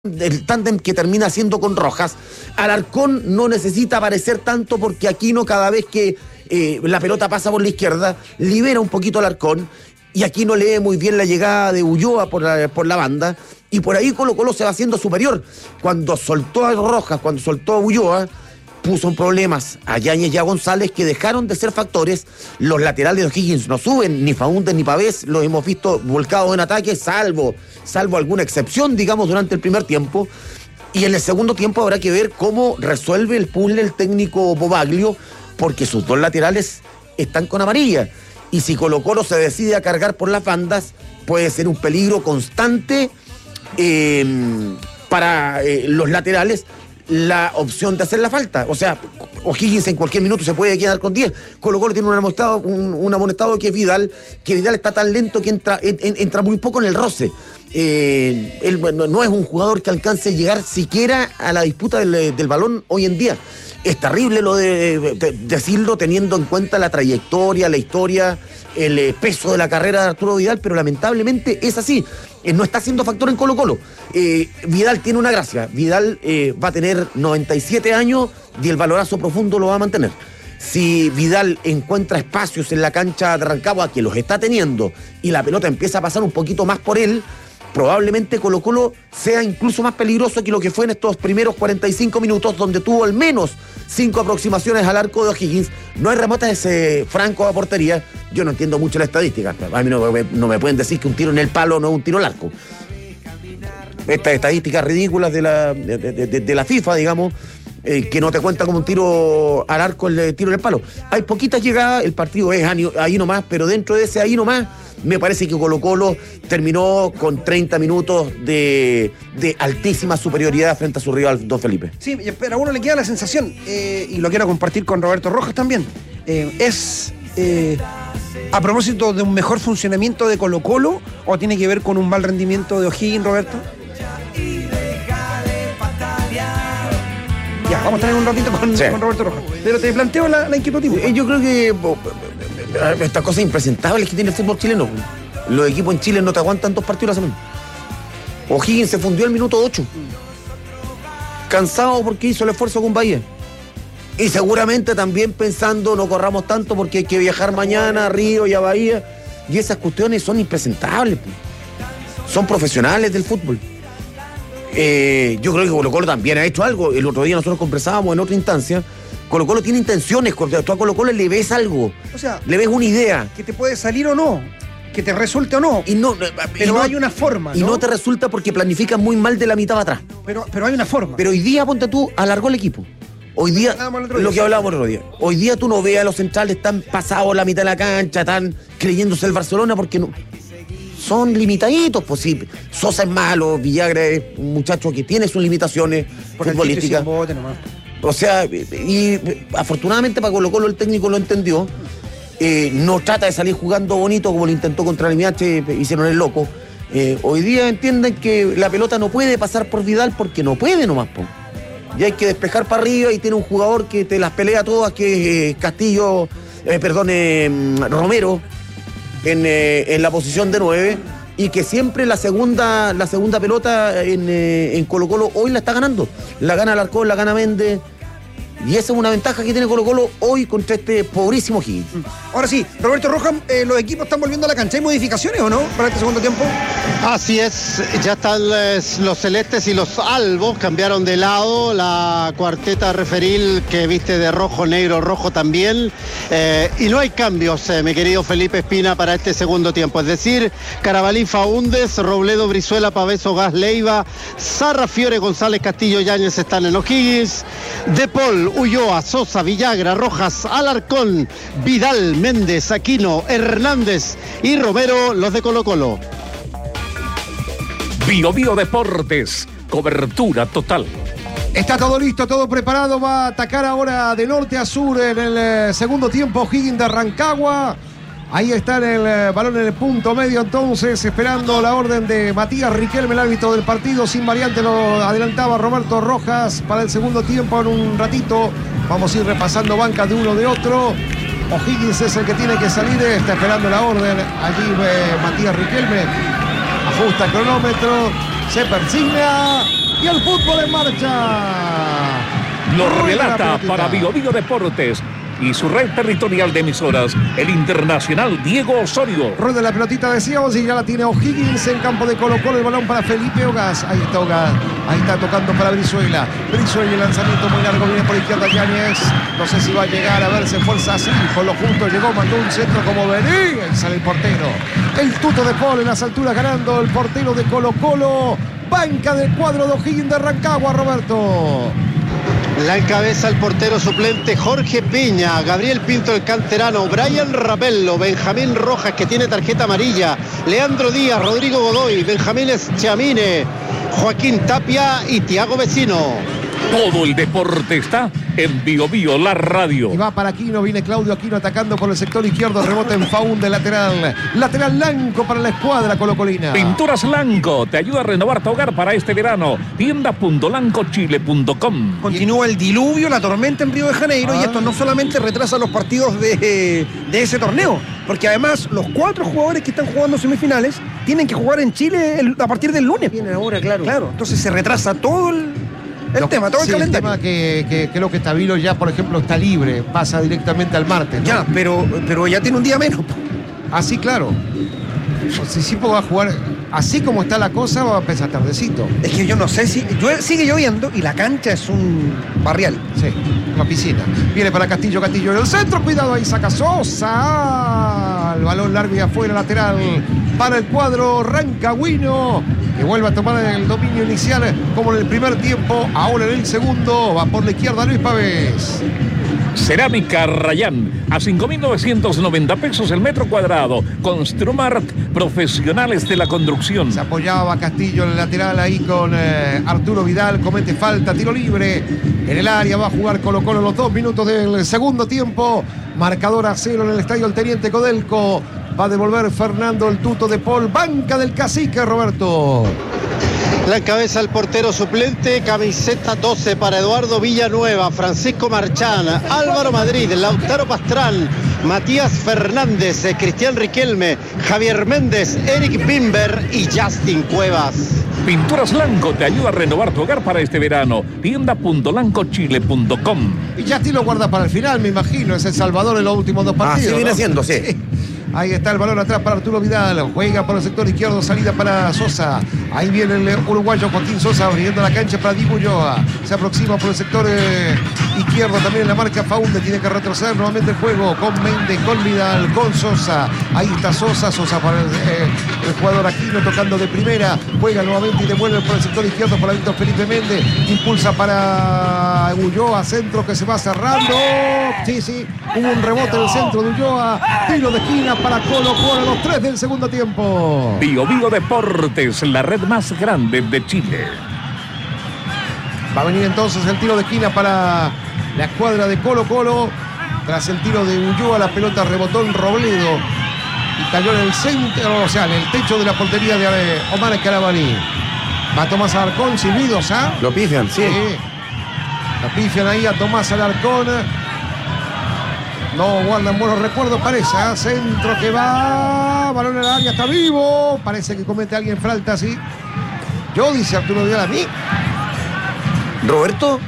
el tándem que termina siendo con Rojas. Alarcón no necesita aparecer tanto porque Aquino, cada vez que la pelota pasa por la izquierda, libera un poquito a Alarcón, y Aquino lee muy bien la llegada de Ulloa por la banda, y por ahí Colo-Colo se va haciendo superior. Cuando soltó a Rojas, cuando soltó a Ulloa, puso en problemas a Yáñez y a González, que dejaron de ser factores. Los laterales de O'Higgins no suben, ni Faúndez ni Pavés, los hemos visto volcados en ataque, salvo alguna excepción, digamos, durante el primer tiempo. Y en el segundo tiempo habrá que ver cómo resuelve el puzzle el técnico Bobaglio, porque sus dos laterales están con amarilla. Y si Colo-Colo se decide a cargar por las bandas, puede ser un peligro constante para los laterales, la opción de hacer la falta. O sea, O'Higgins en cualquier minuto se puede quedar con 10. Colo-Colo tiene un amonestado que es Vidal, está tan lento que entra muy poco en el roce. Él no es un jugador que alcance a llegar siquiera a la disputa del balón hoy en día. Es terrible lo de decirlo, teniendo en cuenta la trayectoria, la historia, el peso de la carrera de Arturo Vidal, pero lamentablemente es así. No está siendo factor en Colo-Colo. Vidal tiene una gracia. Vidal va a tener 97 años y el valorazo profundo lo va a mantener. Si Vidal encuentra espacios en la cancha de Rancagua, que los está teniendo, y la pelota empieza a pasar un poquito más por él, probablemente Colo-Colo sea incluso más peligroso que lo que fue en estos primeros 45 minutos, donde tuvo al menos 5 aproximaciones al arco de O'Higgins. No hay remates francos a portería. Yo no entiendo mucho la estadística. A mí no me pueden decir que un tiro en el palo no es un tiro al arco. Estas estadísticas ridículas de la FIFA, digamos, que no te cuenta como un tiro al arco el tiro en el palo. Hay poquitas llegadas, el partido es ahí nomás, pero dentro de ese ahí nomás, me parece que Colo-Colo terminó con 30 minutos de altísima superioridad frente a su rival, Don Felipe. Sí, pero a uno le queda la sensación, y lo quiero compartir con Roberto Rojas también, a propósito de un mejor funcionamiento de Colo-Colo, o tiene que ver con un mal rendimiento de O'Higgins, Roberto. Ya, vamos a tener un ratito con Roberto Rojas. Pero te planteo la inquietud. Yo creo que estas cosas impresentables que tiene el fútbol chileno. Los equipos en Chile no te aguantan 2 partidos a la semana. O'Higgins se fundió al minuto 8. Cansado porque hizo el esfuerzo con Bahía. Y seguramente también pensando, no corramos tanto porque hay que viajar mañana a Río y a Bahía. Y esas cuestiones son impresentables. Son profesionales del fútbol. Yo creo que Colo-Colo también ha hecho algo. El otro día nosotros conversábamos en otra instancia. Colo-Colo tiene intenciones. Tú a Colo-Colo le ves algo. O sea, le ves una idea. Que te puede salir o no. Que te resulte o no. Pero hay una forma, ¿no? Y no te resulta porque planificas muy mal de la mitad para atrás. Pero hay una forma. Pero hoy día, ponte tú, alargó el equipo. Hoy día, lo que hablábamos el otro día. Hoy día tú no ves a los centrales tan pasados la mitad de la cancha, tan creyéndose el Barcelona, porque no. Son limitaditos, pues sí. Sosa es malo, Villagra es un muchacho que tiene sus limitaciones futbolísticas. O sea, y afortunadamente para Colo-Colo el técnico lo entendió. No trata de salir jugando bonito como lo intentó contra el MH, hicieron el loco. Hoy día entienden que la pelota no puede pasar por Vidal porque no puede nomás, po. Y hay que despejar para arriba, y tiene un jugador que te las pelea todas, que es Romero, en la posición de 9, y que siempre la segunda pelota en Colo-Colo hoy la está ganando. La gana Alarcón, la gana Méndez. Y esa es una ventaja que tiene Colo-Colo hoy contra este pobrísimo O'Higgins. Ahora sí, Roberto Rojas, los equipos están volviendo a la cancha. ¿Hay modificaciones o no para este segundo tiempo? Así es, ya están los celestes y los albos, cambiaron de lado. La cuarteta referil que viste de rojo, negro, rojo también. Y no hay cambios, mi querido Felipe Espina, para este segundo tiempo. Es decir, Carabalí, Faúndez, Robledo, Brizuela, Paveso, Gas, Leiva, Sarra, Fiore, González, Castillo, Yáñez están en O'Higgins. De Paul, Ulloa, Sosa, Villagra, Rojas, Alarcón, Vidal, Méndez, Aquino, Hernández y Romero, los de Colo-Colo. Bio Deportes, cobertura total. Está todo listo, todo preparado. Va a atacar ahora de norte a sur en el segundo tiempo O'Higgins de Rancagua. Ahí está el balón en el punto medio, entonces, esperando la orden de Matías Riquelme, el árbitro del partido. Sin variante lo adelantaba Roberto Rojas para el segundo tiempo. En un ratito vamos a ir repasando bancas de uno de otro. O'Higgins es el que tiene que salir, está esperando la orden. Allí Matías Riquelme ajusta el cronómetro, se persigna Gol en marcha. Lo Rueda la relata pelotita. para Bio Bio Deportes y su red territorial de emisoras, el internacional Diego Osorio. Rueda la pelotita, decíamos, y ya la tiene O'Higgins en campo de Colo-Colo. El balón para Felipe Ogaz. Ahí está Ogaz. Ahí está tocando para Brizuela. Brizuela, el lanzamiento muy largo, viene por izquierda Yáñez. No sé si va a llegar, a ver, se fuerza así. Con lo justo llegó, mandó un centro como venía y sale el portero. El tuto de Paul en las alturas ganando el portero de Colo-Colo. Banca del cuadro de O'Higgins de Rancagua, Roberto. La encabeza el portero suplente Jorge Peña, Gabriel Pinto el canterano, Brian Rapello, Benjamín Rojas que tiene tarjeta amarilla, Leandro Díaz, Rodrigo Godoy, Benjamín Chamine, Joaquín Tapia y Tiago Vecino. Todo el deporte está en Bio Bio, la radio. Y va para Aquino, viene Claudio Aquino atacando por el sector izquierdo, rebota en Faún de lateral. Lateral blanco para la escuadra colocolina. Pinturas Lanco te ayuda a renovar tu hogar para este verano. Tienda.lancochile.com. Continúa el diluvio, la tormenta en Río de Janeiro, y esto no solamente retrasa los partidos de ese torneo, porque además los 4 jugadores que están jugando semifinales tienen que jugar en Chile a partir del lunes. Viene ahora, claro. Claro, entonces se retrasa todo el tema, todo el Sí, calendario. tema que creo que Tabilo ya, por ejemplo, está libre, pasa directamente al martes, ¿no? Ya, pero ya tiene un día menos. Así, claro. Anticipo va a jugar, así como está la cosa, va a empezar tardecito. Es que yo no sé si... sigue lloviendo y la cancha es un barrial. Sí, la piscina. Viene para Castillo en el centro, cuidado, ahí saca Sosa. El balón largo y afuera, lateral para el cuadro rancagüino, que vuelve a tomar el dominio inicial como en el primer tiempo. Ahora en el segundo, va por la izquierda Luis Pavés. Cerámica Rayán, a 5.990 pesos el metro cuadrado. Construmark, profesionales de la construcción. Se apoyaba Castillo en el lateral ahí con Arturo Vidal, comete falta, tiro libre en el área, va a jugar Colo-Colo los 2 minutos del segundo tiempo. Marcador a 0 en el estadio El Teniente Codelco. Va a devolver Fernando el tuto de Paul, banca del cacique, Roberto. La encabeza el portero suplente, camiseta 12 para Eduardo Villanueva, Francisco Marchán, Álvaro Madrid, Lautaro Pastrán, Matías Fernández, Cristian Riquelme, Javier Méndez, Eric Bimber y Justin Cuevas. Pinturas Lanco te ayuda a renovar tu hogar para este verano. Tienda.lancochile.com. Y Justin lo guarda para el final, me imagino. Es El Salvador en los últimos 2 partidos. Así viene ¿no? haciendo, sí. Ahí está el balón atrás para Arturo Vidal. Juega por el sector izquierdo, salida para Sosa. Ahí viene el uruguayo Joaquín Sosa abriendo la cancha para Dibu Ulloa. Se aproxima por el sector izquierdo también en la marca Faunde. Tiene que retroceder nuevamente el juego con Méndez, con Vidal, con Sosa. Ahí está Sosa para el jugador Aquino tocando de primera. Juega nuevamente y devuelve por el sector izquierdo para Víctor Felipe Méndez. Impulsa para Ulloa, centro que se va cerrando. Sí, hubo un rebote en el centro de Ulloa. Tiro de esquina para Colo-Colo a los 3 del segundo tiempo. Bio Bio Deportes, la red más grande de Chile. Va a venir entonces el tiro de esquina para la escuadra de Colo-Colo. Tras el tiro de Ulloa, la pelota rebotó en Robledo y cayó en el centro, o sea, en el techo de la portería de Omar Carabalí. Va Tomás Alarcón, silbidos, ¿ah? Lo pifian, sí. La pifian ahí a Tomás Alarcón. No guardan buenos recuerdos, parece. Centro que va. Balón en el área, está vivo. Parece que comete alguien falta, sí. Yo, dice Arturo Vidal a mí. Roberto,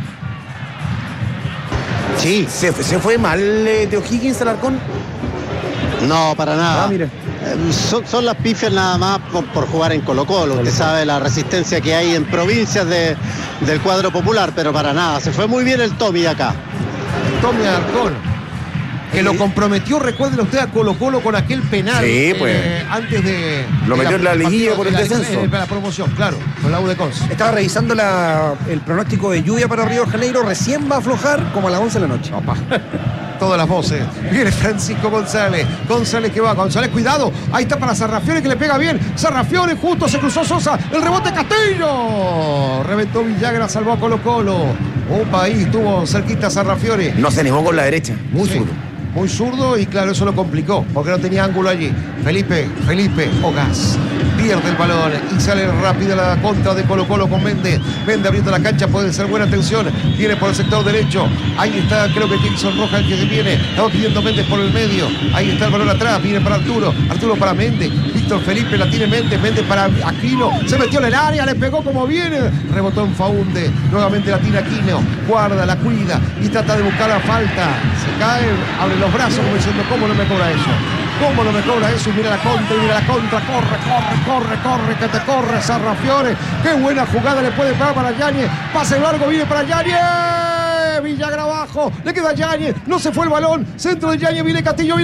Sí, ¿se fue mal de O'Higgins Alarcón? no, para nada. Ah, mira. Son las pifias nada más por jugar en Colo-Colo. Usted sabe la resistencia que hay en provincias del cuadro popular, pero para nada. Se fue muy bien el Tommy acá. Tommy Alarcón, que lo comprometió, recuerden usted, a Colo-Colo con aquel penal. Sí, pues. Antes de... Lo metió en la liguilla partido por el de descenso. la promoción, claro, con la U de Conce. Estaba revisando el pronóstico de lluvia para Río de Janeiro, recién va a aflojar como a las 11 de la noche. Opa. Todas las voces. Viene Francisco González. González que va. González, cuidado. Ahí está para Sarrafiore que le pega bien. Sarrafiore justo se cruzó Sosa. El rebote Castillo. Reventó Villagra, salvó a Colo-Colo. Opa, ahí estuvo cerquita Sarrafiore. No se animó con la derecha. Muy Sí, zurdo. muy zurdo y claro, eso lo complicó porque no tenía ángulo allí. Felipe Ogaz. pierde el balón y sale rápida la contra de Colo Colo con Méndez. Méndez abriendo la cancha, puede ser buena atención. Viene por el sector derecho. Ahí está, creo que Jason Rojas el que se viene. Estaba pidiendo Méndez por el medio. Ahí está el balón atrás, viene para Arturo. Arturo para Méndez. Víctor Felipe la tiene Méndez. Méndez para Aquino. Se metió en el área, le pegó como viene. Rebotó en Faunde. Nuevamente la tiene Aquino. Guarda, la cuida y trata de buscar la falta. Se cae, abre los brazos como diciendo, ¿cómo no me cobra eso? ¿Cómo no me cobra eso? Y mira la contra, corre, que te corre, Sarrafiore. Qué buena jugada le puede pegar para Yáñez. Pase largo, viene para Yáñez. Villagra abajo, le queda Yáñez, no se fue el balón, centro de Yáñez, viene Castillo.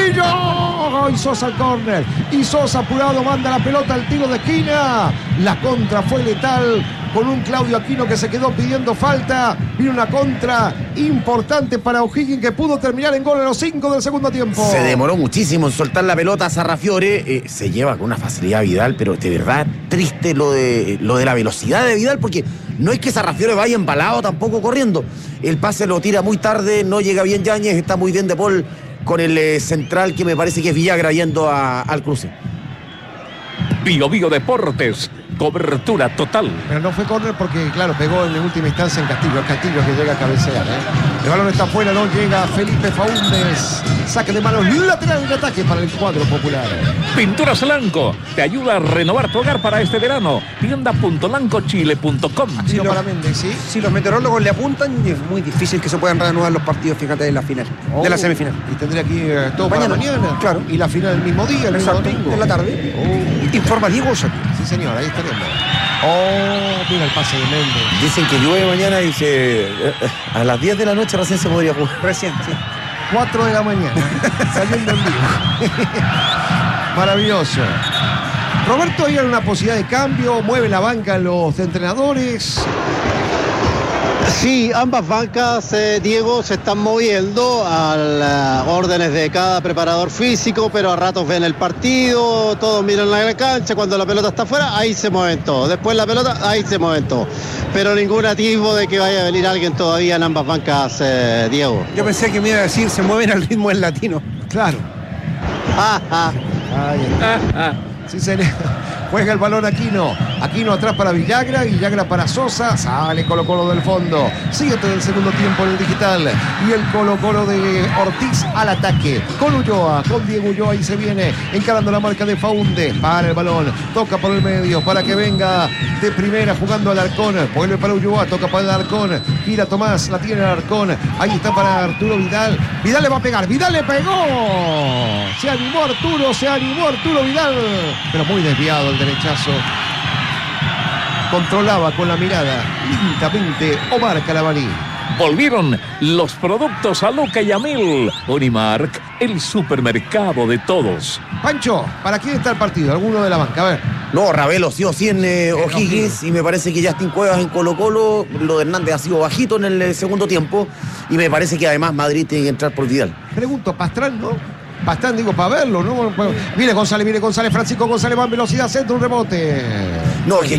Y Sosa al córner. Y Sosa apurado manda la pelota al tiro de esquina. La contra fue letal. Con un Claudio Aquino que se quedó pidiendo falta. Vino una contra importante para O'Higgins que pudo terminar en gol a los 5 del segundo tiempo. Se demoró muchísimo en soltar la pelota a Sarrafiore. Se lleva con una facilidad Vidal, pero de verdad triste lo de la velocidad de Vidal, porque no es que Sarrafiore vaya embalado tampoco corriendo. El pase lo tira muy tarde, no llega bien Yáñez, está muy bien De Paul con el central que me parece que es Villagra yendo al cruce. Bio Deportes, cobertura total. Pero no fue córner porque, claro, pegó en última instancia en Castillo. El Castillo que llega a cabecear. El balón está afuera, no llega Felipe Faúndez. Saque de manos lateral de ataque para el cuadro popular. Pinturas Lanco te ayuda a renovar tu hogar para este verano. Tienda.lancochile.com. Si los meteorólogos le apuntan, es muy difícil que se puedan reanudar los partidos, fíjate, de la final, de la semifinal. Y tendría aquí todo para mañana. Claro. Y la final el mismo día, el mismo domingo. En la tarde. Informa Diego Osa. Sí, señor, ahí estaremos. Mira el pase de Méndez. Dicen que llueve mañana y a las 10 de la noche recién se podría jugar. Recién, sí. 4 de la mañana, saliendo en vivo. Maravilloso. Roberto, hay una posibilidad de cambio, mueve la banca los entrenadores. Sí, ambas bancas, Diego, se están moviendo a las órdenes de cada preparador físico, pero a ratos ven el partido, todos miran la cancha, cuando la pelota está afuera, ahí se mueven todos. Después la pelota, ahí se mueven todos. Pero ningún atisbo de que vaya a venir alguien todavía en ambas bancas, Diego. Yo pensé que me iba a decir, se mueven al ritmo del latino. Claro. Sí, señor. Juega el balón Aquino. Aquino atrás para Villagra. Villagra para Sosa. Sale Colo Colo del fondo. Sigue todo el segundo tiempo en el digital. Y el Colo Colo de Ortiz al ataque. Con Ulloa. Con Diego Ulloa. Ahí se viene encarando la marca de Faunde. Para el balón. Toca por el medio. Para que venga de primera jugando al Arcón. Vuelve para Ulloa. Toca para el Arcón. Gira Tomás. La tiene el Arcón. Ahí está para Arturo Vidal. Vidal le va a pegar. Vidal le pegó. Se animó Arturo Vidal. Pero muy desviado el derechazo. Controlaba con la mirada lentamente Omar Calabarí. Volvieron los productos a Luca y a Mil. Unimark, el supermercado de todos. Pancho, ¿para quién está el partido? ¿Alguno de la banca? A ver. No, Ravelo sí o sí en O'Higgins, y me parece que Justin Cuevas en Colo Colo. Lo de Hernández ha sido bajito en el segundo tiempo, y me parece que además Madrid tiene que entrar por Vidal. Pregunto, Pastrán, ¿no? Pastrán, digo, para verlo, ¿no? Viene González, Francisco González va en velocidad, centro, un rebote. No, que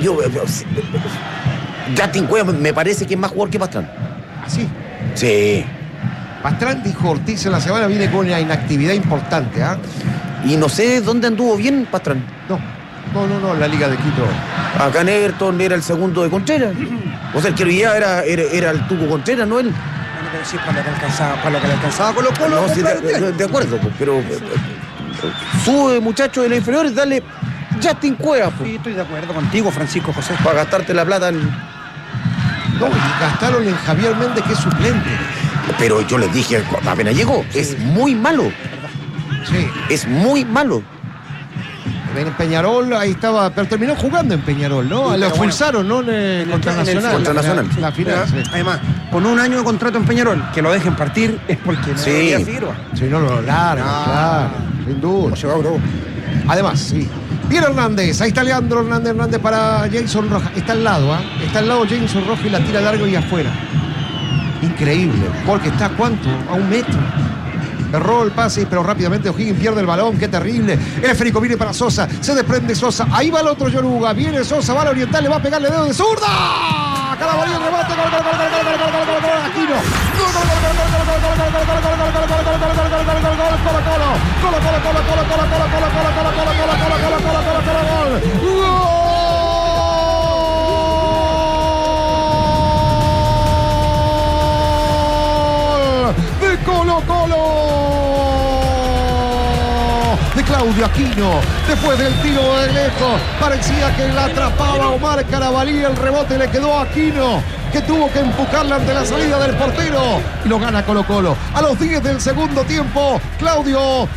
Justin Cuevas me parece que es más jugador que Pastrán. ¿Así? Sí. Pastrán, dijo Ortiz en la semana, viene con una inactividad importante, ¿ah? Y no sé dónde anduvo bien Pastrán. No, en la Liga de Quito. Acá en Everton era el segundo de Contreras. O sea, el que hoy día era el Tuco Contreras, no él. Pero sí, para lo que le alcanzaba Colo Colo. No, sí, de acuerdo, pero sube, muchachos de las inferiores, dale Justin Cuevas. Sí, estoy de acuerdo contigo, Francisco José. Para gastarte la plata en... No, y gastaron en Javier Méndez, que es suplente. Pero yo les dije, apenas llegó, sí. Es muy malo. Sí. Es muy malo. En Peñarol, ahí estaba, pero terminó jugando en Peñarol, ¿no? Lo expulsaron, ¿no? Contra Nacional. Contra Nacional. La final, sí. Además, con un año de contrato en Peñarol, que lo dejen partir es porque no había Figueroa. Si no lo larga, claro, sin duda. Se va, bro. Además, sí. Viene Hernández, ahí está Leandro Hernández para Jason Rojas. Está al lado, ¿ah? Está al lado Jason Rojas y la tira largo y afuera. Increíble, porque está, ¿cuánto? A 1 metro. Erró el pase, pero rápidamente O'Higgins pierde el balón. Qué terrible. El esférico viene para Sosa. Se desprende Sosa. Ahí va el otro Yoruga. Viene Sosa, va al oriental, le va a pegarle dedo de zurda. Calabarí el remate. Gol. Aquino. Gol. de Colo-Colo de Claudio Aquino. Después del tiro de lejos parecía que la atrapaba Omar Carabalí, el rebote le quedó a Aquino, que tuvo que empujarla ante la salida del portero, y lo gana Colo-Colo. A los 10 del segundo tiempo, Claudio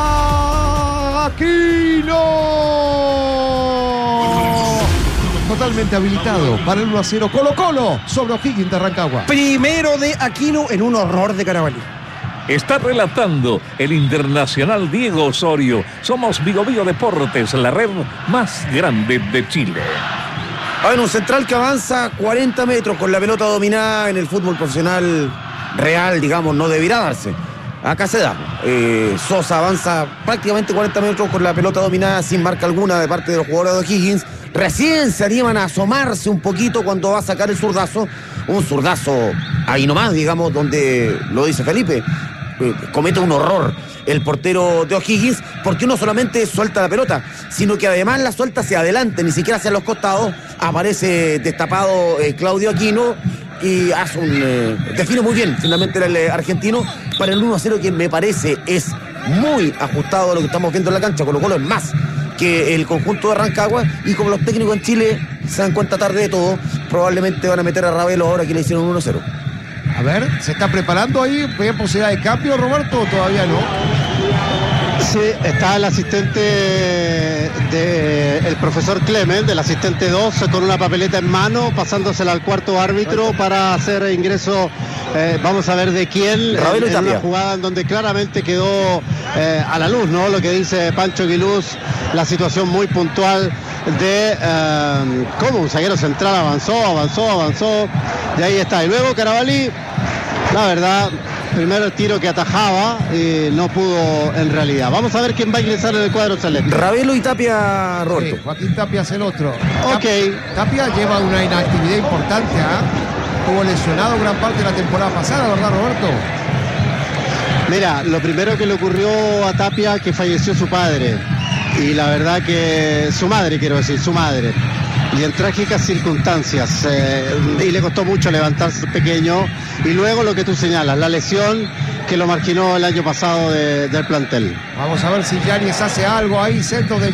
Aquino, totalmente habilitado para el 1-0. Colo-Colo sobre O'Higgins de Rancagua. Primero de Aquino en un horror de Carabalí. Está relatando el internacional Diego Osorio. Somos Vigo Vigo Deportes, la red más grande de Chile. Bueno, un central que avanza 40 metros con la pelota dominada en el fútbol profesional real, digamos, no debería darse. Acá se da. Sosa avanza prácticamente 40 metros con la pelota dominada sin marca alguna de parte de los jugadores de O'Higgins. Recién se animan a asomarse un poquito cuando va a sacar el zurdazo. Un zurdazo ahí nomás, digamos, donde lo dice Felipe. Comete un horror el portero de O'Higgins, porque no solamente suelta la pelota, sino que además la suelta hacia adelante, ni siquiera hacia los costados. Aparece destapado Claudio Aquino y hace define muy bien finalmente el argentino para el 1-0, que me parece es muy ajustado a lo que estamos viendo en la cancha. Colo-Colo es más que el conjunto de Rancagua, y como los técnicos en Chile se dan cuenta tarde de todo, probablemente van a meter a Ravelo ahora que le hicieron 1-0. A ver, ¿se está preparando ahí? ¿Ve posibilidad de cambio, Roberto, o todavía no? Sí, está el asistente del profesor Clement, del asistente 2, con una papeleta en mano, pasándosela al cuarto árbitro para hacer ingreso, vamos a ver de quién, en una jugada en donde claramente quedó a la luz, ¿no? Lo que dice Pancho Aguiluz, la situación muy puntual de cómo un zaguero central avanzó, y ahí está. Y luego Carabalí, la verdad, primero el tiro que atajaba, no pudo en realidad. Vamos a ver quién va a ingresar en el cuadro celeste. Ravelo y Tapia, Roberto. Sí, Joaquín Tapia es el otro. Ok. Tapia lleva una inactividad importante, Estuvo lesionado gran parte de la temporada pasada, ¿verdad, Roberto? Mira, lo primero que le ocurrió a Tapia, que falleció su padre. Y la verdad que su madre, y en trágicas circunstancias, y le costó mucho levantarse pequeño, y luego lo que tú señalas, la lesión que lo marginó el año pasado del plantel. Vamos a ver si Yáñez hace algo ahí, centro de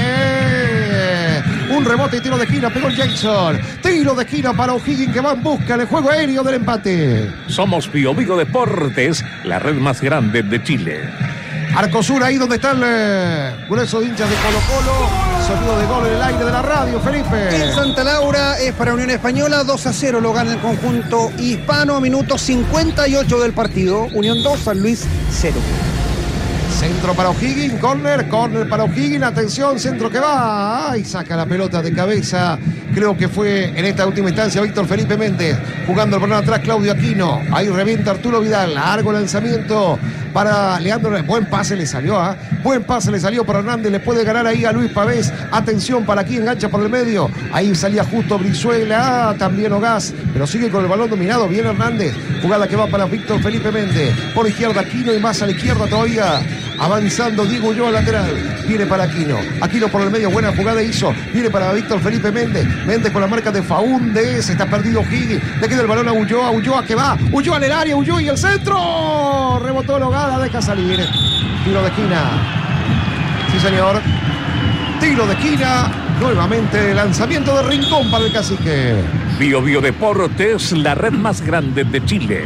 Yáñez, un rebote y tiro de esquina, pegó el Jackson, tiro de esquina para O'Higgins, que va en busca del juego aéreo del empate. Somos Vigo Vigo Deportes, la red más grande de Chile. Arcosur, ahí donde está el grueso de hinchas de Colo-Colo. Sonido de gol en el aire de la radio, Felipe. En Santa Laura es para Unión Española, 2-0 lo gana el conjunto hispano a minuto 58 del partido. Unión 2, San Luis 0. Centro para O'Higgins, corner para O'Higgins, atención, centro que va, y saca la pelota de cabeza, creo que fue en esta última instancia Víctor Felipe Méndez, jugando el balón atrás Claudio Aquino, ahí revienta Arturo Vidal, largo lanzamiento para Leandro, buen pase le salió, buen pase le salió para Hernández, le puede ganar ahí a Luis Pavés, atención para aquí, engancha por el medio, ahí salía justo Brizuela, también Ogaz, pero sigue con el balón dominado, bien Hernández, jugada que va para Víctor Felipe Méndez, por izquierda Aquino y más a la izquierda todavía, avanzando Diego Ulloa lateral, viene para Aquino por el medio, buena jugada hizo, viene para Víctor Felipe Méndez con la marca de Faúndez, está perdido O'Higgins, le queda el balón a Ulloa que va, Ulloa en el área, Ulloa y el centro, rebotó Logada, deja salir, tiro de esquina, sí señor, tiro de esquina, nuevamente lanzamiento de Rincón para el Cacique. Vigo Vigo Deportes, la red más grande de Chile.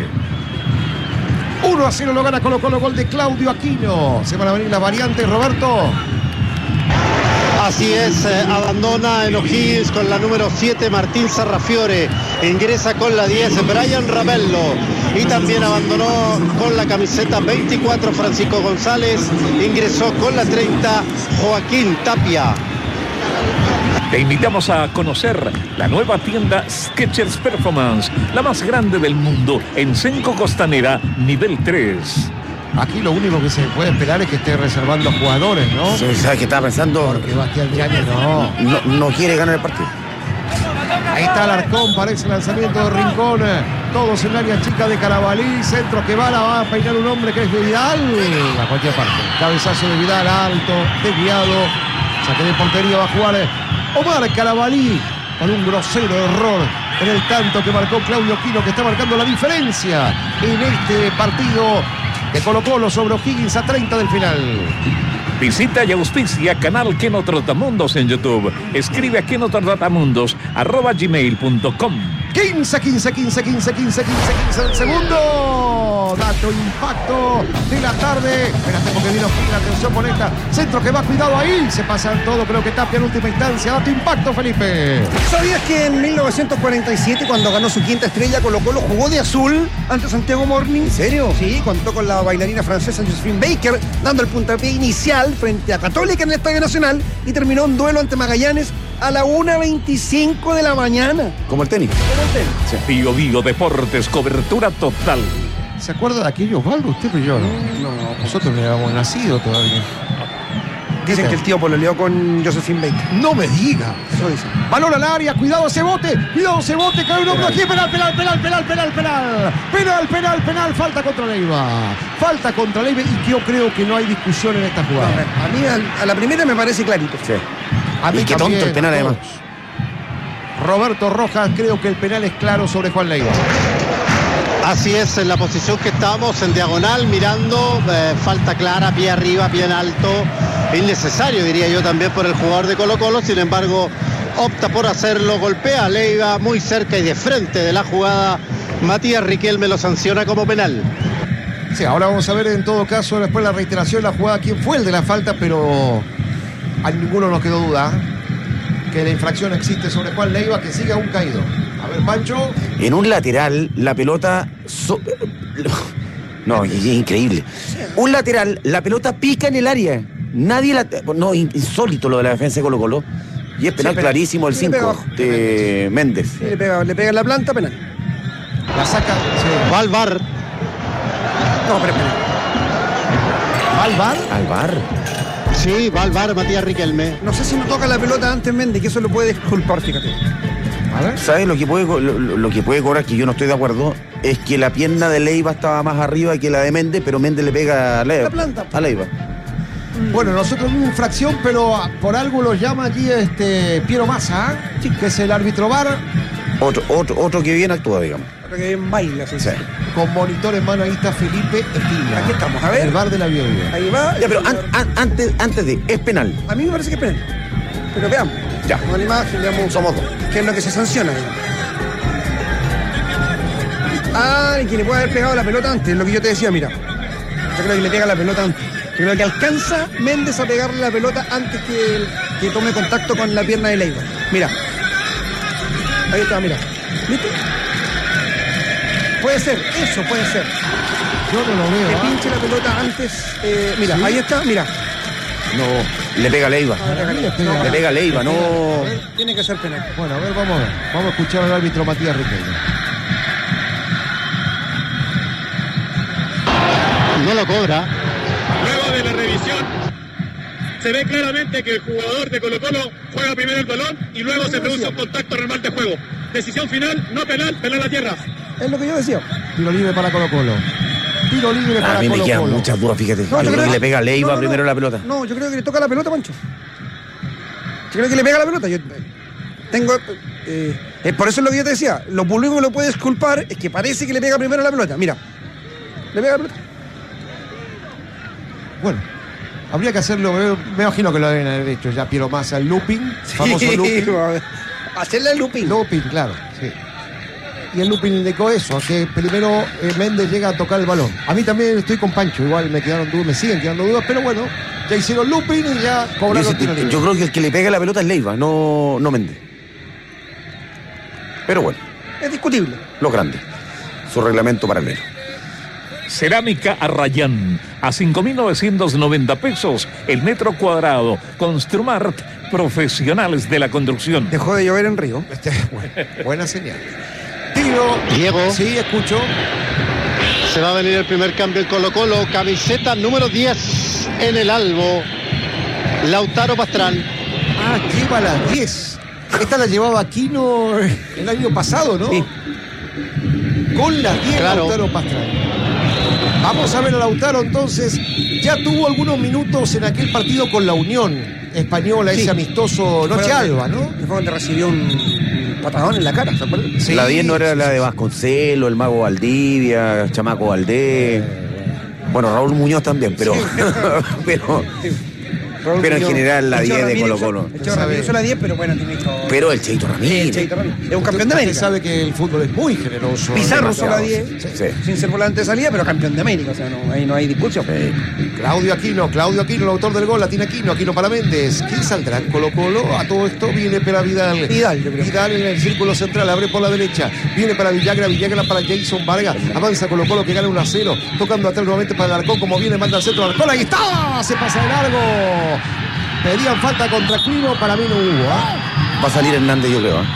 1-0 lo gana Colo-Colo, gol de Claudio Aquino. Se van a venir las variantes, Roberto. Así es, abandona en O'Higgins con la número 7 Martín Sarrafiore, ingresa con la 10 Brian Ravello, y también abandonó con la camiseta 24 Francisco González, ingresó con la 30 Joaquín Tapia. Te invitamos a conocer la nueva tienda Skechers Performance, la más grande del mundo, en Senco Costanera, nivel 3. Aquí lo único que se puede esperar es que esté reservando jugadores, ¿no? Sí, ¿sabes qué estaba pensando? Porque Bastián Yáñez no quiere ganar el partido. Ahí está Alarcón, parece el lanzamiento de Rincón. Todos en el área chica de Carabalí. Centro que va a peinar un hombre que es de Vidal. A cualquier parte. Cabezazo de Vidal, alto, desviado. Saque de portería, va a jugar Omar Carabalí con un grosero error en el tanto que marcó Claudio Quino, que está marcando la diferencia en este partido de Colo-Colo sobre O'Higgins a 30 del final. Visita y auspicia canal Keno Trotamundos en YouTube. Escribe a kenotrotamundos@gmail.com. 15 del segundo. Dato impacto de la tarde. Espérate porque viene O'Higgins, atención con esta. Centro que va, cuidado ahí. Se pasan todo, creo que Tapia en última instancia. Dato impacto, Felipe. ¿Sabías que en 1947, cuando ganó su quinta estrella, Colo-Colo jugó de azul ante Santiago Morning? ¿En serio? Sí, contó con la bailarina francesa Josephine Baker, dando el puntapié inicial frente a Católica en el Estadio Nacional y terminó un duelo ante Magallanes a la 1:25 de la mañana. Como el tenis. Bio Bio Deportes, cobertura total. ¿Se acuerda de aquello, Osvaldo? Usted pero yo no. Nosotros no habíamos nacido todavía. Dicen que el tío pololeó con Josephine Baker. No me diga. Eso dicen. Balón al área, cuidado ese bote, cae un hombre aquí, penal, falta contra Leiva. Y yo creo que no hay discusión en esta jugada. A mí a la primera me parece clarito. Sí. A mí y qué también, tonto el penal además. Roberto Rojas, creo que el penal es claro sobre Juan Leiva. Así es, en la posición que estamos, en diagonal, mirando, falta clara, pie arriba, pie en alto, innecesario diría yo también por el jugador de Colo-Colo, sin embargo opta por hacerlo, golpea a Leiva muy cerca y de frente de la jugada, Matías Riquelme lo sanciona como penal. Sí, ahora vamos a ver en todo caso, después de la reiteración, la jugada, quién fue el de la falta, pero a ninguno nos quedó duda que la infracción existe sobre Juan Leiva, que sigue aún caído. A ver, Pancho. En un lateral, la pelota... No, es increíble. Un lateral, la pelota pica en el área. Nadie la... No, insólito lo de la defensa de Colo-Colo. Y es penal clarísimo el 5 de Méndez. Le pega en la planta, penal. La saca. Sí. Va al VAR. No, pero penal. ¿Va al VAR? Al VAR. Sí, va al VAR Matías Riquelme. No sé si no toca la pelota antes Méndez, que eso lo puede disculpar, fíjate. A ver. ¿Sabes lo que puede cobrar? Que yo no estoy de acuerdo. Es que la pierna de Leiva estaba más arriba que la de Méndez, pero Méndez le pega a Leiva. La planta. A Leiva. Bueno, nosotros una infracción, pero por algo lo llama allí Piero Massa, que es el árbitro VAR. Otro que bien actúa, digamos. Otro que bien baila, sí. Con monitor en mano, ahí está Felipe Espina. Aquí estamos, a ver. El VAR de la Bio Bio. Ahí va. Ya, pero antes de, es penal. A mí me parece que es penal. Pero veamos. Ya. Con la imagen, veamos. Somos dos. ¿Qué es lo que se sanciona? Digamos. Y que le puede haber pegado la pelota antes, lo que yo te decía, mira. Yo creo que le pega la pelota antes. Yo creo que alcanza Méndez a pegarle la pelota antes que tome contacto con la pierna de Leiva. Mira. Ahí está, mira. ¿Viste? Puede ser, eso puede ser. Yo no lo veo. Que pinche la pelota antes. Mira, ¿sí? Ahí está, mira. No, le pega a Leiva. Le pega a Leiva, no. Tiene que ser penal. Bueno, a ver, vamos a ver. Vamos a escuchar al árbitro Matías Riquelme. No lo cobra. Luego de la revisión, se ve claramente que el jugador de Colo-Colo juega primero el balón y luego se produce un contacto normal de juego. Decisión final, no penal, penal a tierra. Es lo que yo decía. Tiro libre para Colo-Colo. Tiro libre para A mí me quedan Colo-Colo. muchas dudas, fíjate. No, yo creo que le pega a Leiva primero la pelota. No, yo creo que le toca la pelota, Pancho. Yo creo que le pega la pelota. Yo tengo... por eso es lo que yo te decía. Lo único que lo puedes culpar es que parece que le pega primero la pelota. Mira. Le pega la pelota. Bueno, habría que hacerlo. Me imagino que lo deben haber hecho ya Piero Massa, el looping. Famoso looping. Hacerle el looping. Looping, claro, sí. Y el looping indicó eso, que primero Méndez llega a tocar el balón. A mí también estoy con Pancho, igual me siguen quedando dudas, pero bueno, ya hicieron looping y ya cobraron tiro libre. Yo creo que el que le pega la pelota es Leiva, no Méndez. Pero bueno. Es discutible. Lo grande. Su reglamento paralelo. Cerámica Arrayán, a 5.990 pesos el metro cuadrado. Construmart, profesionales de la construcción. Dejó de llover en Río. Buena señal. Tiro. Diego. Sí, escucho. Se va a venir el primer cambio en Colo-Colo. Camiseta número 10 en el albo. Lautaro Pastrán. Lleva las 10. Esta la llevaba Aquino el año pasado, ¿no? Sí. Con las 10 Claro. Lautaro Pastrana. Vamos a ver a Lautaro entonces. Ya tuvo algunos minutos en aquel partido con la Unión Española, Sí. ese amistoso Noche Alba, ¿no? Que fue donde recibió un patadón en la cara, ¿se acuerdan? Sí, La 10 no era sí, la sí, de sí. Vasconcelos, el Mago Valdivia, Chamaco Valdés. Bueno, Raúl Muñoz también, pero Raúl pero en Muñoz. general la El Cheo 10 de Ramírez Colo-Colo. El Cheo Ramírez hizo la 10, pero bueno, tiene historia. Pero el Cheito Sí, Ramírez. el Cheito Ramírez. Es un campeón de Usted América. sabe que el fútbol es muy generoso. Pizarro usó la demasiado. 10, Sí. sin ser volante de salida, pero campeón de América. O sea, no, ahí no hay discusión. Claudio Aquino, el autor del gol, la tiene Aquino para Méndez. ¿Quién saldrá? Colo-Colo. A todo esto viene para Vidal. Vidal, yo creo. Vidal en el círculo central, abre por la derecha. Viene para Villagra para Jason Vargas. Avanza Colo-Colo que gana 1-0. Tocando atrás nuevamente para Alarcón. Como viene, manda al centro Alarcón. Ahí está. Se pasa de largo. Pedían falta contra Aquino. Para mí no hubo. Va a salir Hernández, yo creo.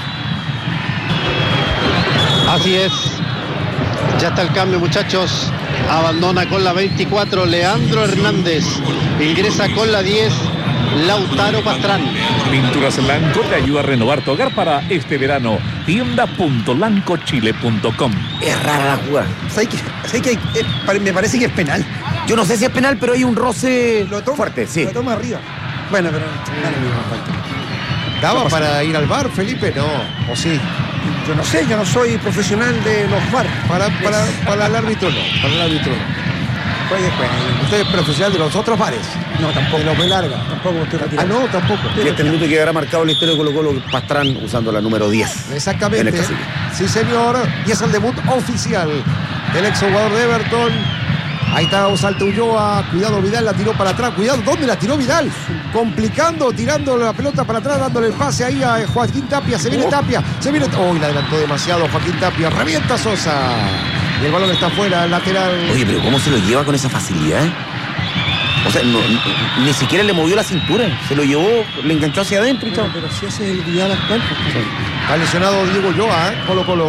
Así es. Ya está el cambio, muchachos. Abandona con la 24 Leandro Hernández. Ingresa con la 10 Lautaro Pastrán. Pinturas Lanco te ayuda a renovar tu hogar para este verano. Tienda.lancochile.com. Es rara la jugada. ¿Sabes que me parece que es penal? Yo no sé si es penal, pero hay un roce Lo toma, fuerte, sí. Lo toma arriba. Bueno, pero no es la misma falta. ¿Daba para ir al bar, Felipe? No. ¿O sí? Yo no sé, yo no soy profesional de los VAR. Para el árbitro no. Para el árbitro no. Fue después. Usted es profesional de los otros bares. No, tampoco. De los B larga. Tampoco estoy Ah, retirado. no, tampoco. Y este minuto quedará marcado en la historia de Colo-Colo Pastrán usando la número 10. Exactamente. En el casillo. Sí, señor. Y es el debut oficial del exjugador de Everton. Ahí está Salto Ulloa. Cuidado, Vidal la tiró para atrás. Cuidado, ¿dónde la tiró Vidal? Complicando, tirando la pelota para atrás, dándole el pase ahí a Joaquín Tapia. Se viene Tapia. Se viene. ¡Oh! La adelantó demasiado Joaquín Tapia. Revienta Sosa. Y el balón está fuera, el lateral. Oye, pero ¿cómo se lo lleva con esa facilidad? O sea, ni siquiera le movió la cintura. Se lo llevó, le enganchó hacia adentro y chao. Pero si ese es el Vidal actual. Está lesionado Diego Ulloa, Colo-Colo.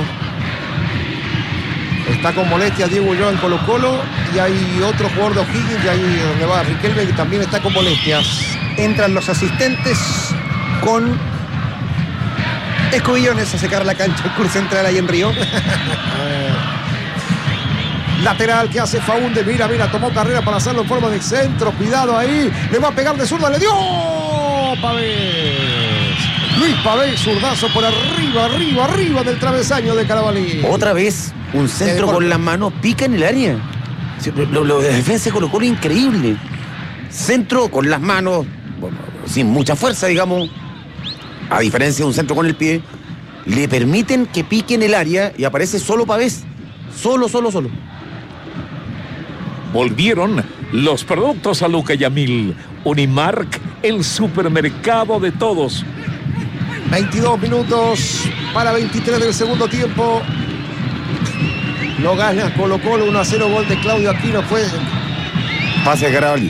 Está con molestias Diego Ulloa en Colo-Colo. Y hay otro jugador de O'Higgins, y ahí donde va Riquelme, que también está con molestias. Entran los asistentes con escobillones a secar la cancha. El curso central ahí en Río. Lateral que hace Faúndez. Mira, tomó carrera para hacerlo en forma de centro. Cuidado ahí. Le va a pegar de zurda. Le dio Pavés. Luis Pavés, zurdazo por arriba del travesaño de Carabalí. Otra vez, un centro deporte. con las manos, pica en el área. Sí, lo de defensa de Colo-Colo es increíble. Centro con las manos, bueno, sin mucha fuerza, digamos. A diferencia de un centro con el pie, le permiten que pique en el área y aparece solo Pavés. Solo. Volvieron los productos a Luca Yamil. Unimark, el supermercado de todos. 22 minutos para 23 del segundo tiempo. Lo gana Colo-Colo 1-0, gol de Claudio Aquino. Fue Pase a Carabalí.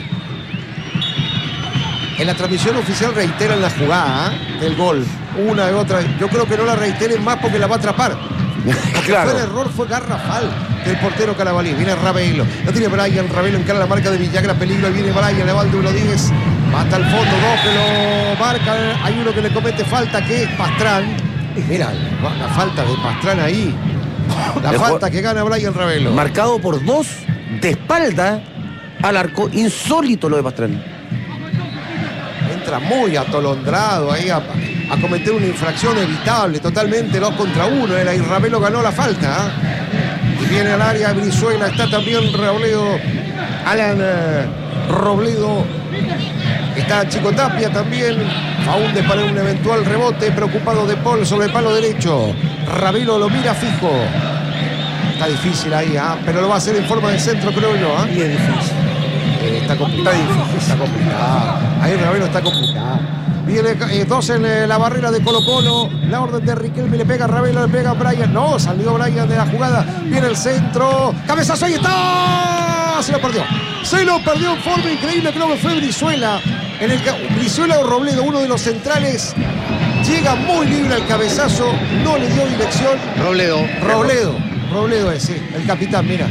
en la transmisión oficial, reiteran la jugada del gol. Una y otra. Yo creo que no la reiteren más porque la va a atrapar. Claro. Fue el error, fue garrafal del portero Carabalí. Viene Ravelo. Lo tiene Brian. Ravelo encara la marca de Villagra. Peligro. Ahí viene Brian. Le va el número 10. Va hasta el fondo. Dos que lo marcan. Hay uno que le comete falta, que es Pastrán. Mira, la falta de Pastrán ahí. La El falta que gana Brian Ravelo. Marcado por 2 de espalda al arco. Insólito lo de Pastrán. Entra muy atolondrado ahí a cometer una infracción evitable totalmente, 2 contra 1. Y Ravelo ganó la falta. Y viene al área Brizuela. Está también Robledo. Alan Robledo. Está Chico Tapia también. Faúndez para un eventual rebote. Preocupado de Paul sobre el palo derecho. Ravelo lo mira fijo. Está difícil ahí, pero lo va a hacer en forma de centro, creo yo. Y es difícil. Está complicado. Está complicado. Ahí Ravelo está complicado. Viene 2 en la barrera de Colo-Colo. La orden de Riquelme, le pega a Ravelo, le pega a Brian. No, salió Brian de la jugada. Viene el centro. Cabezazo, ahí está. Se lo perdió. Se lo perdió en forma increíble. Creo que fue Brizuela. Brizuela o Robledo, uno de los centrales. Llega muy libre al cabezazo. No le dio dirección. Robledo es, sí. El capitán, mira.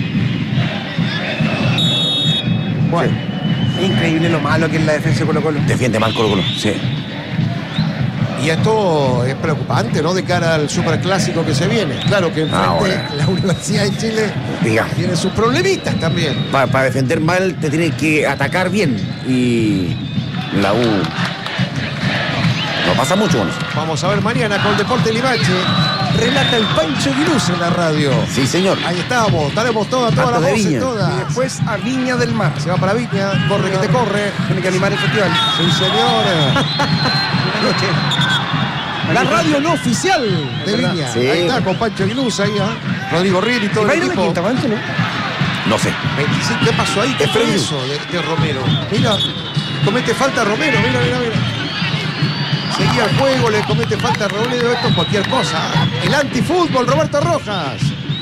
Bueno, es increíble lo malo que es la defensa de Colo-Colo. Defiende mal Colo-Colo, sí. Y esto es preocupante, ¿no? De cara al superclásico que se viene. Claro que enfrente la Universidad de Chile tiene sus problemitas también. Para defender mal te tiene que atacar bien. Y la U no pasa mucho con eso. Vamos a ver mañana con Deporte Limache. Relata el Pancho Guiluz en la radio. Sí, señor. Ahí estamos, daremos toda la voz Y todas. después a Viña del Mar. Se va para Viña, corre que te corre. Tiene que animar el festival. Sí, señor. La radio no oficial de Viña. Sí. Ahí está, con Pancho Guiluz, ahí, Rodrigo Ríos y todo ¿Va a el ir a la equipo. quinta, Pancho, no? No sé. 25, ¿qué pasó ahí? ¿Qué Es fue previo. eso de Romero? Mira, comete falta Romero, mira. Seguía el juego, le comete falta a Robledo, esto es cualquier cosa. El antifútbol, Roberto Rojas.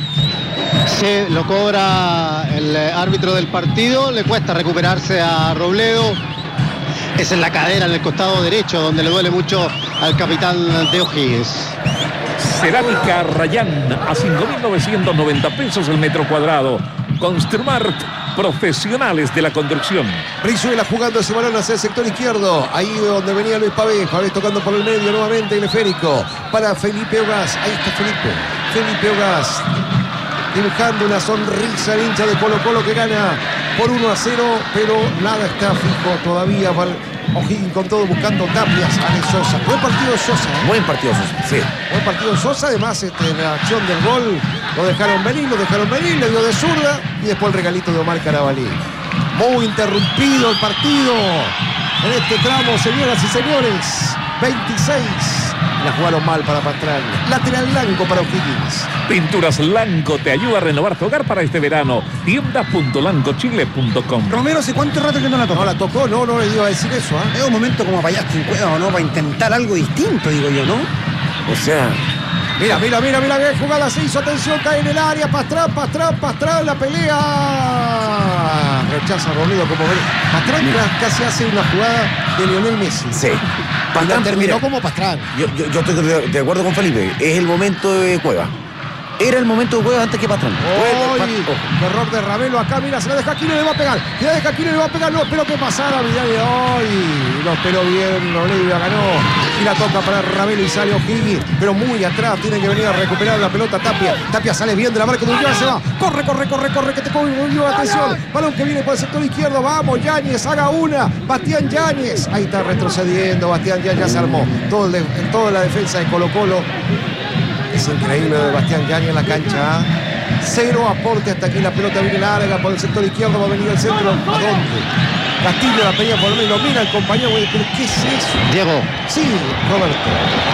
Se lo cobra el árbitro del partido, le cuesta recuperarse a Robledo. Es en la cadera, en el costado derecho, donde le duele mucho al capitán de O'Higgins. Cerámica Rayán a 5.990 pesos el metro cuadrado. Construmart, profesionales de la construcción. Brizuela jugando ese balón hacia el sector izquierdo. Ahí donde venía Luis Pavés. Pavés tocando por el medio nuevamente el esférico. Para Felipe Ogaz. Ahí está Felipe. Felipe Ogaz. Dibujando una sonrisa el hincha de Colo Colo que gana por 1-0. Pero nada está fijo todavía. O'Higgins con todo buscando Tapias. Ale Sosa. Buen partido Sosa. Buen partido, sí. Buen partido Sosa. Además, la acción del gol lo dejaron venir, le dio de zurda. Y después el regalito de Omar Carabalí. Muy interrumpido el partido. En este tramo, señoras y señores. 26. La jugaron mal para Pastrán. Lateral blanco para O'Higgins. Pinturas Lanco te ayuda a renovar tu hogar para este verano. Tiendas.lancochile.com. Romero, ¿hace cuánto rato que no la No toca? la tocó, no le iba a decir eso. Es un momento como para Cueva, ¿no? Para intentar algo distinto, digo yo, ¿no? O sea, Mira, qué jugada se hizo, atención, cae en el área, Pastrán, la pelea. Rechaza Romero como ve. Pastrán casi hace una jugada de Lionel Messi. sí. La Pastrán, terminó mira, como Pastrán. yo estoy de acuerdo con Felipe. Es el momento de Cueva. Era el momento de Cueva antes que Pastrán. ¡Uy! Error de Ravelo acá, mira, se la deja Aquino, le va a pegar. No espero que pasara Vidal. ¡Ay! Lo esperó bien, Olivia ganó. Y la toca para Ravelo y sale O'Higgins. Pero muy atrás, tiene que venir a recuperar la pelota Tapia. Tapia sale bien de la marca de Ulloa, se va. Corre, que te coge Ulloa, atención. Balón que viene por el sector izquierdo, vamos, Yáñez, haga una. Bastián Yáñez. Ahí está retrocediendo, Bastián Yáñez ya se armó. En toda la defensa de Colo Colo. Es increíble de Bastián Yáñez en la cancha. Cero aporte hasta aquí. La pelota viene larga por el sector izquierdo. Va a venir al centro. ¿A dónde? Castillo la pelea por el medio. Mira el compañero. ¿Pero qué es eso? Diego, Sí, Roberto.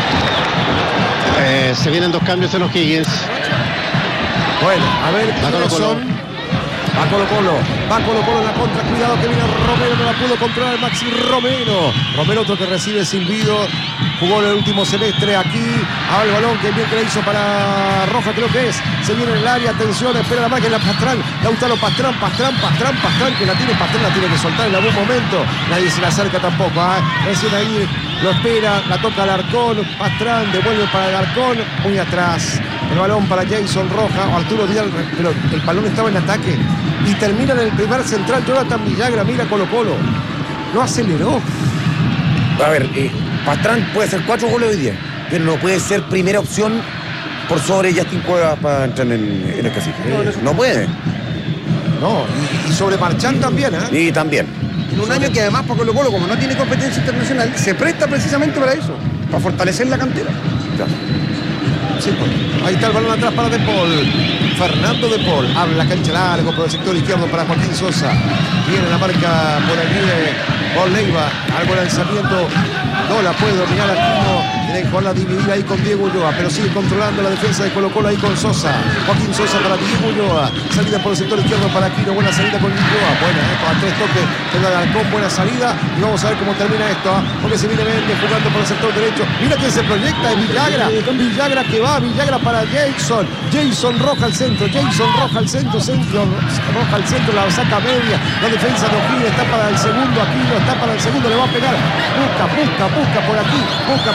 se vienen dos cambios en O'Higgins. Bueno, a ver Va quiénes Colo-Colo. son. Va Colo Colo en la contra. Cuidado que viene Romero. No la pudo controlar Maxi Romero. Romero, otro que recibe silbido. Jugó en el último semestre aquí. A el balón que bien que le hizo para Roja, creo que es. Se viene en el área, atención, espera la máquina Pastrán. Lautaro Pastrán, que la tiene Pastrán, la tiene que soltar en algún momento. Nadie se la acerca tampoco. Recién ahí lo espera, la toca Alarcón. Pastrán devuelve para Alarcón. Muy atrás. El balón para Jason Roja. Arturo Vidal, pero el balón estaba en ataque. Y termina en el primer central. Jonathan Villagra, mira Colo Colo. No aceleró. A ver, Pastrán puede hacer 4 goles hoy día, pero no puede ser primera opción por sobre Justin Cueva para entrar en el cacique. No puede. No, y sobre Marchán también, Y también. En un año que además para Colo Colo, como no tiene competencia internacional, se presta precisamente para eso, para fortalecer la cantera. Claro. Sí, pues. Ahí está el balón atrás para De Paul. Fernando De Paul abre la cancha largo por el sector izquierdo para Joaquín Sosa. Viene la marca por aquí de Paul Leiva. Algo lanzamiento. No la puede dominar Aquino. Tiene que jugarla dividida ahí con Diego Ulloa, pero sigue controlando la defensa de Colo Colo ahí con Sosa. Joaquín Sosa para Diego Ulloa. Salida por el sector izquierdo para Aquino. Buena salida con Ulloa. Buena, a 3 toques. Queda Alarcón, buena salida. Y vamos a ver cómo termina esto. Porque se viene Méndez jugando por el sector derecho. Mira quién se proyecta de Villagra. Villagra que va. Villagra para Jason. Jason Roja al centro. Roja al centro. La saca media. La defensa de O'Higgins está para el segundo. Aquino está para el segundo. Le va a pegar. Busca por aquí. Busca por allá.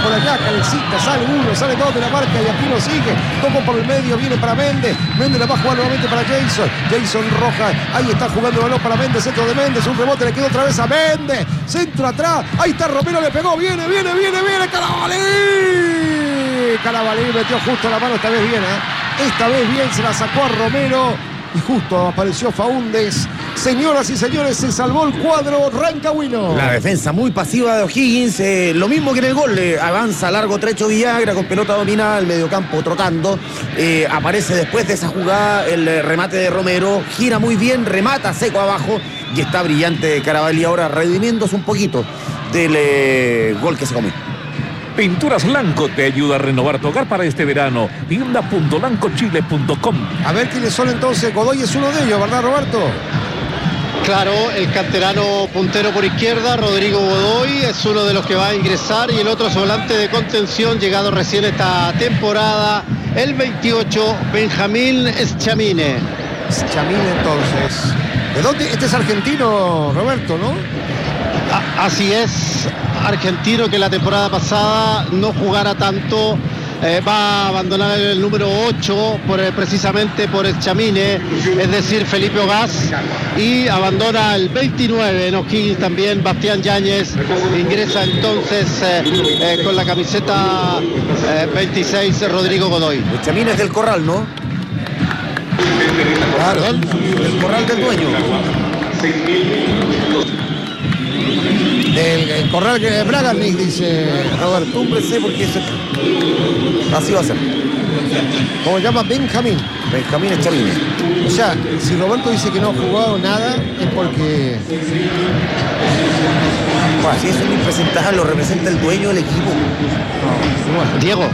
Calecita, sale uno, sale dos de la marca y aquí lo sigue. Toco por el medio, viene para Méndez. Méndez la va a jugar nuevamente para Jason. Jason Rojas, ahí está jugando el balón para Méndez, centro de Méndez, un rebote, le quedó otra vez a Méndez. Centro atrás, ahí está Romero, le pegó, viene, Carabalí. Carabalí metió justo la mano, esta vez bien, Esta vez bien, se la sacó a Romero. Y justo apareció Faúndez. Señoras y señores, se salvó el cuadro rancagüino. La defensa muy pasiva de O'Higgins, lo mismo que en el gol, avanza a largo trecho Villagra con pelota dominada, el mediocampo trotando, aparece después de esa jugada el remate de Romero, gira muy bien, remata seco abajo y está brillante Carabalí ahora redimiéndose un poquito del gol que se comió. Pinturas Lanco te ayuda a renovar tu hogar para este verano. Tienda.lancochile.com. A ver quiénes son entonces. Godoy es uno de ellos, ¿verdad, Roberto? Claro, el canterano puntero por izquierda, Rodrigo Godoy, es uno de los que va a ingresar, y el otro es volante de contención, llegado recién esta temporada, el 28, Benjamín Schamine. Schamine, entonces. ¿De dónde? Este es argentino, Roberto, ¿no? Así es, argentino que la temporada pasada no jugara tanto, va a abandonar el número 8 precisamente por Schamine, es decir, Felipe Ogaz, y abandona el 29 en O'Higgins también, Bastián Yáñez, ingresa entonces con la camiseta 26, Rodrigo Godoy. Schamine es del Corral, ¿no? Claro, el Corral del dueño. del Corral Bragarnik, dice Roberto. Túmbrese porque así va a ser. ¿Cómo se llama? Benjamín Schamine. O sea, si Roberto dice que no ha jugado nada, es porque... Bueno, si es un impresentable, lo representa el dueño del equipo. Bueno. Diego.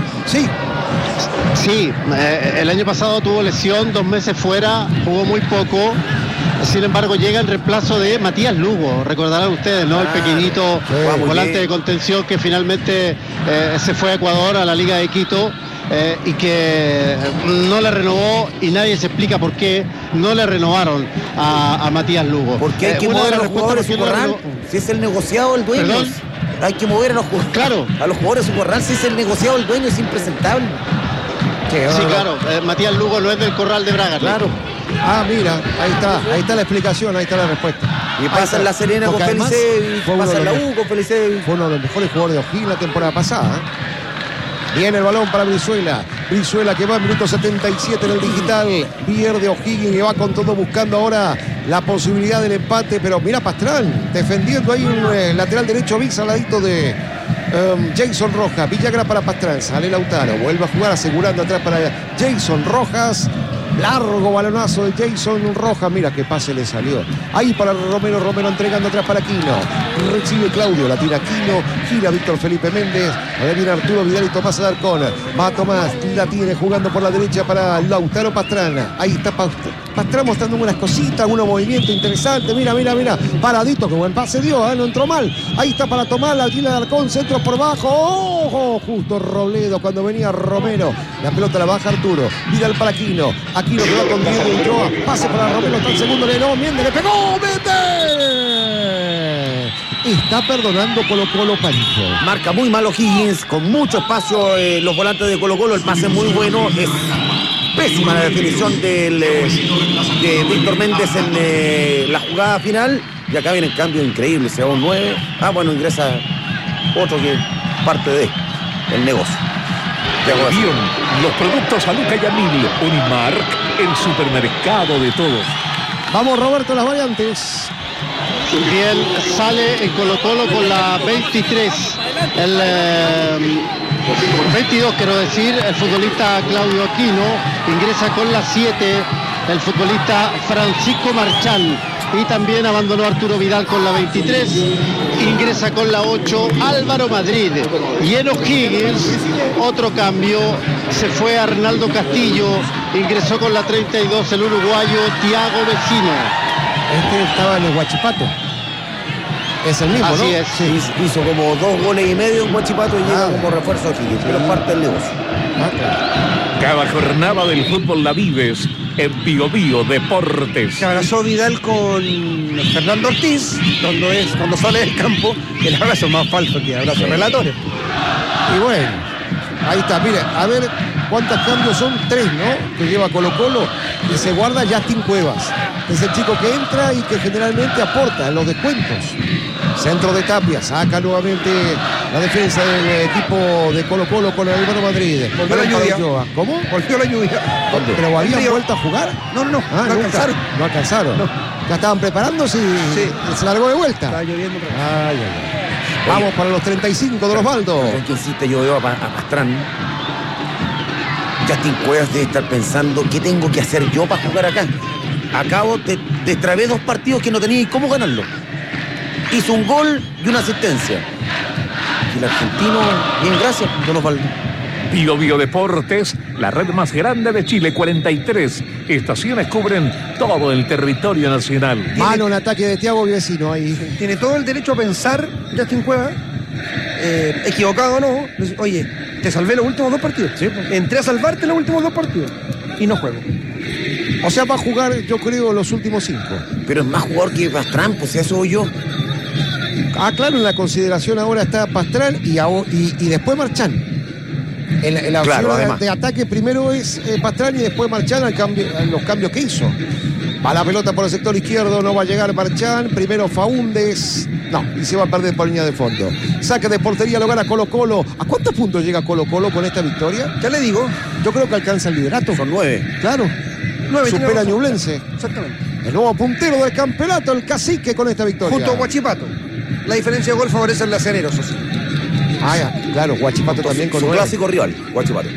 Sí, el año pasado tuvo lesión, 2 meses fuera, jugó muy poco. Sin embargo, llega en reemplazo de Matías Lugo, recordarán ustedes, ¿no? El pequeñito volante de contención que finalmente se fue a Ecuador, a la Liga de Quito, y que no le renovó, y nadie se explica por qué no le renovaron a Matías Lugo. Porque hay que mover a los jugadores su corral, si es el negociado el dueño. ¿Perdón? Hay que mover a los jugadores. Claro. A los jugadores su corral, si es el negociado el dueño, es impresentable. Sí, claro, Matías Lugo no es del Corral de Braga. Claro. Ah, mira, ahí está la explicación, ahí está la respuesta. Y pasa en La Serena con Felicevich, pasa en la U con Felicevich. Fue uno de los mejores jugadores de O'Higgins la temporada pasada. Viene el balón para Brizuela que va en minuto 77 en el digital. Pierde O'Higgins y va con todo buscando ahora la posibilidad del empate. Pero mira Pastrán defendiendo ahí un lateral derecho Vix al ladito de Jason Rojas. Villagra para Pastrán, sale Lautaro, vuelve a jugar asegurando atrás para Jason Rojas. Largo balonazo de Jason Rojas. Mira qué pase le salió. Ahí para Romero entregando atrás para Aquino. Recibe Claudio, la tira Aquino. Gira Víctor Felipe Méndez. Ahora viene Arturo Vidal y Tomás Alarcón. Va Tomás, la tiene jugando por la derecha para Lautaro Pastrana. Ahí está Pastrana mostrando unas cositas, algunos movimientos interesantes. Mira. Paradito, que buen pase dio, no entró mal. Ahí está para tomar, la tiene Alarcón, centro por bajo. ¡Oh! Justo Robledo cuando venía Romero. La pelota la baja Arturo. Vidal para Aquino. Aquino que va con Diego Ulloa. Pase para Romero, está el segundo. Méndez le pegó. ¡Méndez! Está perdonando Colo-Colo Parijo. Marca muy mal O'Higgins, con mucho espacio los volantes de Colo-Colo. El pase muy bueno. Es pésima la definición de Víctor Méndez en la jugada final. Y acá viene el cambio increíble. Se va un 9. Bueno, ingresa otro que parte del negocio. Guión, los productos Aluca y Amil, Unimark, el supermercado de todos. Vamos, Roberto, las variantes. Bien, sale en Colo-Colo con la 23, el 22 quiero decir, el futbolista Claudio Aquino. Ingresa con la 7 el futbolista Francisco Marchán, y también abandonó Arturo Vidal con la 23. Ingresa con la 8 Álvaro Madrid. Y en O'Higgins otro cambio, se fue Arnaldo Castillo, ingresó con la 32 el uruguayo Thiago Vecino. Este estaba en el Huachipato. Es el mismo, así ¿no? es. Sí. Hizo como 2 goles y medio en Huachipato y llega como refuerzo aquí, pero es parte del negocio. Claro. Cada jornada del fútbol la vives en Bio Bio Deportes. Se abrazó Vidal con Fernando Ortiz, cuando sale del campo, el abrazo es más falso que abrazo relatores. Y bueno, ahí está, mire, a ver cuántos cambios son, 3, ¿no? Que lleva Colo Colo y se guarda Justin Cuevas. Es el chico que entra y que generalmente aporta en los descuentos. Centro de Tapia, saca nuevamente la defensa del equipo de Colo Colo con el Álvaro Madrid. Volvió la lluvia. ¿Cómo? Volvió la lluvia. ¿Pero habían vuelto a jugar? No No alcanzaron. No alcanzaron. No. Ya estaban preparándose y se largó de vuelta. Está lloviendo otra vez. Ay. Vamos para los 35 de Osvaldo. ¿Con qué insiste? Yo veo a Pastrán. Justin Cuevas debe estar pensando, ¿qué tengo que hacer yo para jugar acá? Acabo de destrabé 2 partidos que no tenía cómo ganarlo. Hizo un gol y una asistencia. Y el argentino, bien, gracias, don Osvaldo. Bio Bio Deportes, la red más grande de Chile, 43 estaciones cubren todo el territorio nacional. Mano en ataque de Thiago Vecino ahí. Tiene todo el derecho a pensar, Justin Cuevas, equivocado o no, oye, te salvé los últimos 2 partidos. Sí, pues. Entré a salvarte los últimos 2 partidos y no juego. O sea, va a jugar, yo creo, los últimos 5. Pero es más jugador que Pastrán, pues eso soy yo. Ah, claro, en la consideración ahora está Pastrán y después Marchán. En la Claro, opción además. de ataque primero es Pastrán y después Marchán en los cambios que hizo. Va la pelota por el sector izquierdo, no va a llegar Marchán. Primero Faúndez. No, y se va a perder por línea de fondo. Saque de portería, lo gana Colo Colo. ¿A cuántos puntos llega Colo Colo con esta victoria? Ya le digo, Yo creo que alcanza el liderato. Son 9. Claro. 9 Supera a Ñublense. Exactamente. El nuevo puntero del campeonato, el Cacique, con esta victoria. Junto a Huachipato. La diferencia de gol favorece al Lacerero, eso sí. Ah, ya, claro, Huachipato también con Su 9. clásico rival, Guachipato.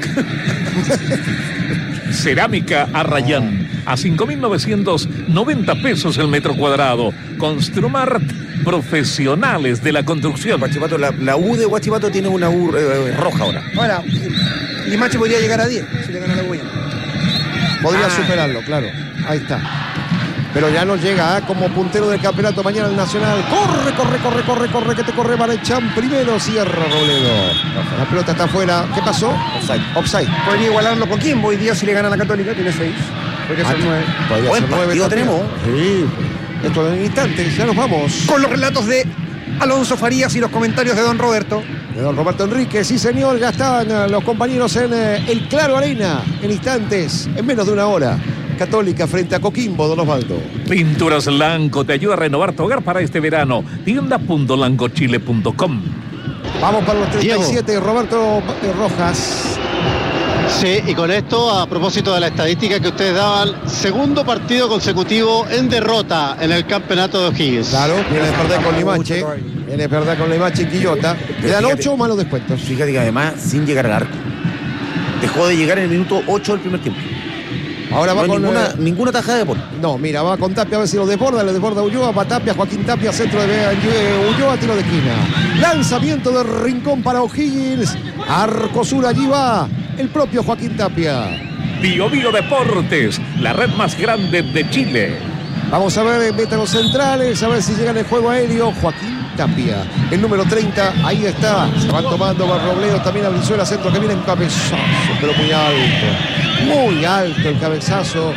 Cerámica Arrayán, a 5.990 pesos el metro cuadrado. Construmart, profesionales de la construcción. Guachipato, la U de Guachipato tiene una U roja ahora. Ahora, Limache podría llegar a 10 si le gana la Guayana. Podría superarlo, claro. Ahí está. Pero ya no llega como puntero del campeonato mañana el Nacional. Corre, que te corre Marechán. Primero cierra Robledo. La pelota está afuera. ¿Qué pasó? Offside. Podría igualarlo Coquimbo hoy día si le gana a la Católica, tiene 6. Podría ser 9. Podría Buen ser 9 partido también. tenemos. Sí. Esto en un instante, ya nos vamos. Con los relatos de Alonso Farías y los comentarios de don Roberto. De don Roberto Enrique, sí señor, ya están los compañeros en el Claro Arena, en instantes, en menos de una hora. Católica frente a Coquimbo, don Osvaldo. Pinturas Lanco te ayuda a renovar tu hogar para este verano. Tienda.lancochile.com. Vamos para los 37, Roberto Rojas. Sí, y con esto, a propósito de la estadística que ustedes daban, segundo partido consecutivo en derrota en el campeonato de O'Higgins. Claro, viene de perder con Limache. Viene de perder con Limache en Quillota. Quedan 8 malos descuentos. Fíjate que además, sin llegar al arco. Dejó de llegar en el minuto 8 del primer tiempo. Ahora va No hay con ninguna tajada de por. No, mira, va con Tapia a ver si lo desborda Ulloa, va Tapia, Joaquín Tapia, centro de Ulloa, tiro de esquina. Lanzamiento de Rincón para O'Higgins. Arco Sur, allí va el propio Joaquín Tapia. Bio Bio Deportes, la red más grande de Chile. Vamos a ver, meten los centrales, a ver si llegan el juego aéreo. Joaquín Tapia, el número 30, ahí está. Se van tomando Barrobleo, también a Brizuela, centro que viene en cabezazo, pero muy alto. Muy alto el cabezazo.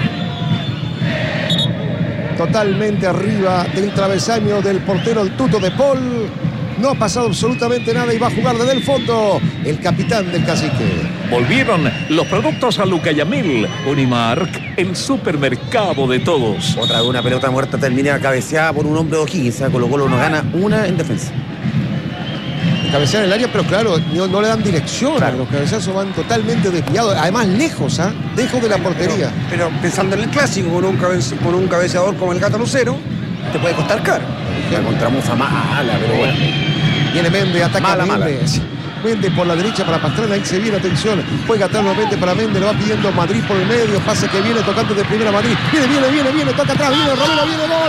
Totalmente arriba del travesaño del portero, el Tuto de Paul. No ha pasado absolutamente nada y va a jugar desde el fondo el capitán del Cacique. Volvieron los productos a Lucayamil. Unimark, el supermercado de todos. Otra vez una pelota muerta termina cabeceada por un hombre de O'Higgins. Colo Colo nos gana una en defensa. Cabecear en el área, pero claro, no le dan dirección. Claro. Los cabezazos van totalmente desviados. Además, lejos, lejos de la portería. Pero pensando en el clásico, con un cabeceador como el Gato Lucero, te puede costar caro. La contramufa mala, pero bueno. Viene Méndez, ataca Mala, mala. Méndez. Méndez por la derecha para Pastrana, ahí se viene, atención. Juega atrás nuevamente para Méndez, lo va pidiendo Madrid por el medio. Pase que viene tocando de primera Madrid. Viene, toca atrás, viene Romero, viene gol.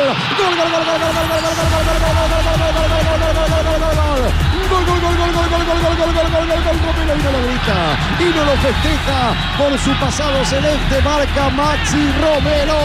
Y no lo festeja por su pasado celeste, marca Maxi Romero.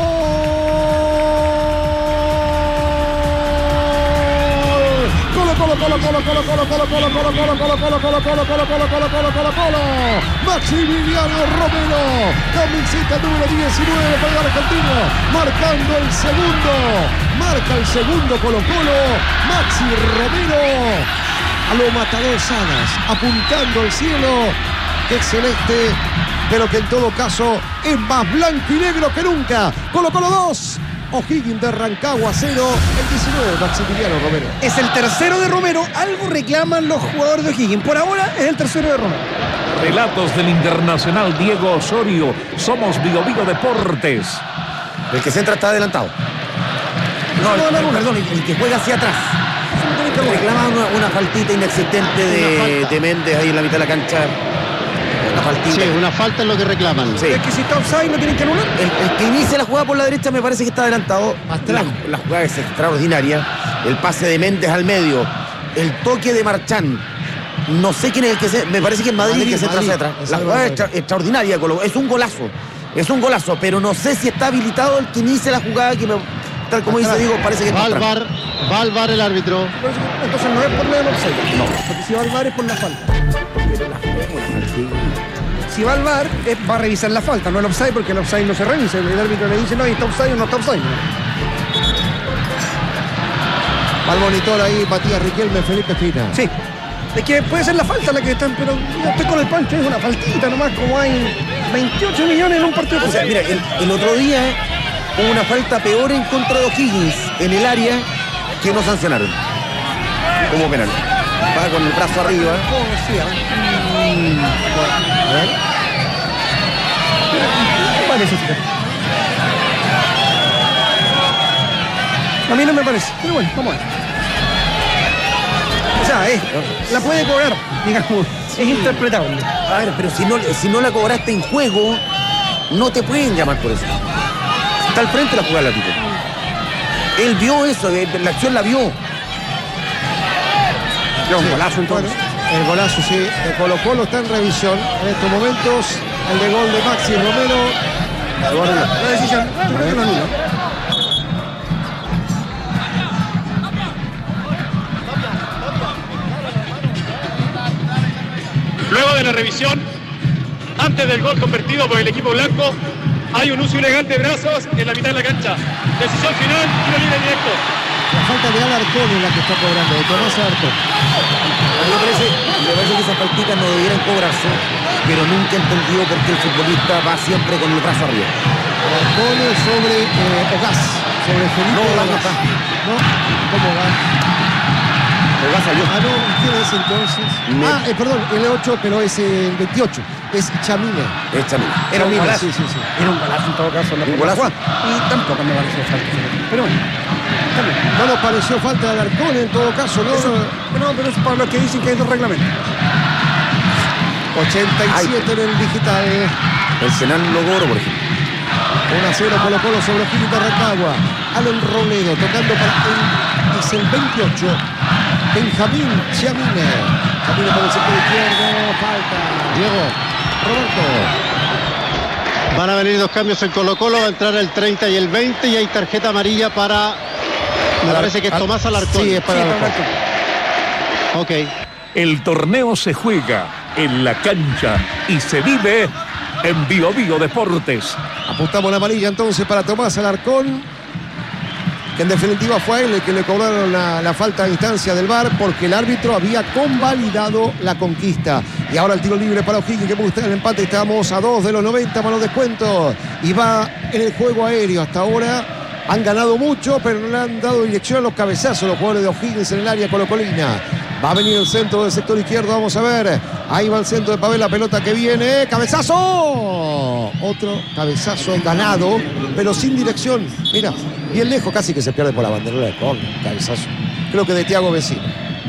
Colo Maximiliano Romero, camiseta número 19 para el argentino, marcando el segundo. Marca el segundo Colo-Colo, Maxi Romero. A lo matador Salas, apuntando al cielo, que es celeste, pero que en todo caso es más blanco y negro que nunca. Colo-Colo 2, O'Higgins de Rancagua 0, el 19 Maximiliano Romero. Es el tercero de Romero, algo reclaman los jugadores de O'Higgins. Por ahora es el tercero de Romero. Relatos del internacional Diego Osorio. Somos Bio Bio Deportes. El que centra está adelantado. No, perdón, el que juega hacia atrás. Reclama una faltita inexistente de Méndez ahí en la mitad de la cancha. Una faltita. Sí, una falta es lo que reclaman. Sí. Es que si está offside no tienen que anular. El que inicia la jugada por la derecha me parece que está adelantado. La jugada es extraordinaria. El pase de Méndez al medio. El toque de Marchán. No sé quién es el que se... Me parece que es Madrid el que se entra hacia atrás. La jugada es extraordinaria. Es un golazo. Es un golazo. Pero no sé si está habilitado el que inicia la jugada que tal como dice Diego, parece que va al VAR el árbitro. Entonces no es por el offside. No. Porque si va al VAR es por la falta. Si va al VAR, va a revisar la falta, no el offside, porque el offside no se revisa. El árbitro le dice, no, está offside o no está offside. Va al monitor ahí, Matías Riquelme, Felipe Espina. Sí. Es que puede ser la falta la que están, pero yo estoy con el Pancho, es una faltita nomás, como hay 28 millones en un partido. O sea, mira, el otro día hubo una falta peor en contra de O'Higgins en el área que no sancionaron. Como penal. Va con el brazo arriba. A ver. Parece. A mí no me parece, pero bueno, vamos a ver. O sea, la puede cobrar, digamos, es interpretable. A ver, pero si no la cobraste en juego, no te pueden llamar por eso. Está al frente la jugada del árbitro. Él vio eso, la acción la vio. Un golazo entonces. El golazo, sí. El Colo-Colo está en revisión en estos momentos. El de gol de Maxi Romero. La decisión, yo creo que lo anula. Luego de la revisión, antes del gol convertido por el equipo blanco, hay un uso ilegal de brazos en la mitad de la cancha. Decisión final, tiro libre directo. La falta de Alarcón es la que está cobrando, de Tomás Alarcón. Me parece que esas faltitas no debieran cobrarse, pero nunca he entendido por qué el futbolista va siempre con el brazo arriba. Alarcón sobre Ogaz, sobre Felipe. No, Ogaz. no está. No, ¿cómo va? Ogaz salió. Ah, no, ¿quién es entonces? Perdón, el 8, pero es el 28. Es Chamina. Es Chamina. Era un golazo. Sí. Era un golazo en todo caso. Un golazo. Y tampoco me pareció falta. Pero bueno. No nos pareció falta de Alarcón en todo caso, ¿no? No, pero es para los que dicen que hay dos reglamentos. 87 en el digital. El Senán lo cobró, por ejemplo. 1-0 Colo-Colo sobre O'Higgins de Rancagua. Allen Robledo tocando para es el 28. Benjamín Chamine. Chamine por el sector izquierdo. Falta. Diego. Roberto. Van a venir dos cambios en Colo-Colo, va a entrar el 30 y el 20 y hay tarjeta amarilla para... Me parece que es Tomás Alarcón. Sí, es para Alarcón. Ok. El torneo se juega en la cancha y se vive en Bio Bio Deportes. Apuntamos la amarilla entonces para Tomás Alarcón, que en definitiva fue a él el que le cobraron la falta de instancia del VAR porque el árbitro había convalidado la conquista. Y ahora el tiro libre para O'Higgins que busca el empate. Estamos a 2 de los 90 para los descuentos. Y va en el juego aéreo. Hasta ahora han ganado mucho, pero no le han dado dirección a los cabezazos los jugadores de O'Higgins en el área colocolina. Va a venir el centro del sector izquierdo, vamos a ver. Ahí va el centro de Pavel, la pelota que viene. ¡Cabezazo! Otro cabezazo ganado, pero sin dirección. Mira, bien lejos, casi que se pierde por la banderola con cabezazo. Creo que de Thiago Vecino.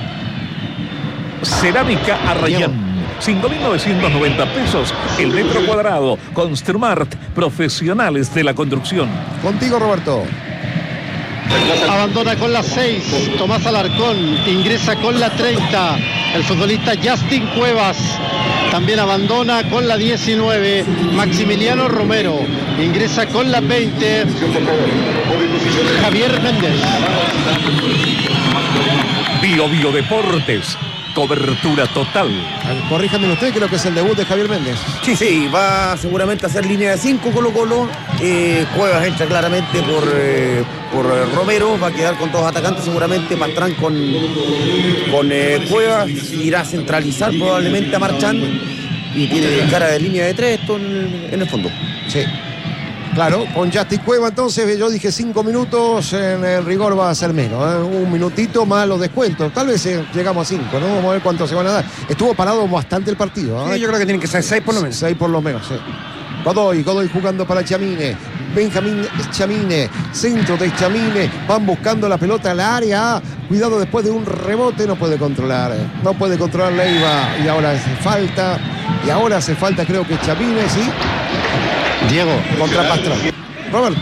Cerámica Arrayán. 5.990 pesos el metro cuadrado. Construmart, profesionales de la construcción. Contigo, Roberto. Abandona con la 6 Tomás Alarcón, ingresa con la 30 el futbolista Justin Cuevas, también abandona con la 19 Maximiliano Romero, ingresa con la 20 Javier Méndez. Bio Deportes, cobertura total. Corríjame usted, creo que es el debut de Javier Méndez. Sí, va seguramente a hacer línea de 5 Colo-Colo. Cuevas entra claramente por Romero, va a quedar con 2 atacantes seguramente. Pastrán con Cuevas, irá a centralizar probablemente a Marchán y tiene cara de línea de 3 esto en el fondo. Sí. Claro, con Justin Cueva entonces yo dije 5 minutos, en el rigor va a ser menos, un minutito más los descuentos, tal vez llegamos a 5, ¿no? Vamos a ver cuánto se van a dar. Estuvo parado bastante el partido. Sí, yo creo que tienen que ser 6 por lo menos. 6 por lo menos, sí. Godoy jugando para Chamine, Benjamín Chamine, centro de Chamine, van buscando la pelota al área, cuidado después de un rebote, no puede controlar Leiva y ahora hace falta, creo que Chamine, sí. Diego. Contra Pastrana. Roberto.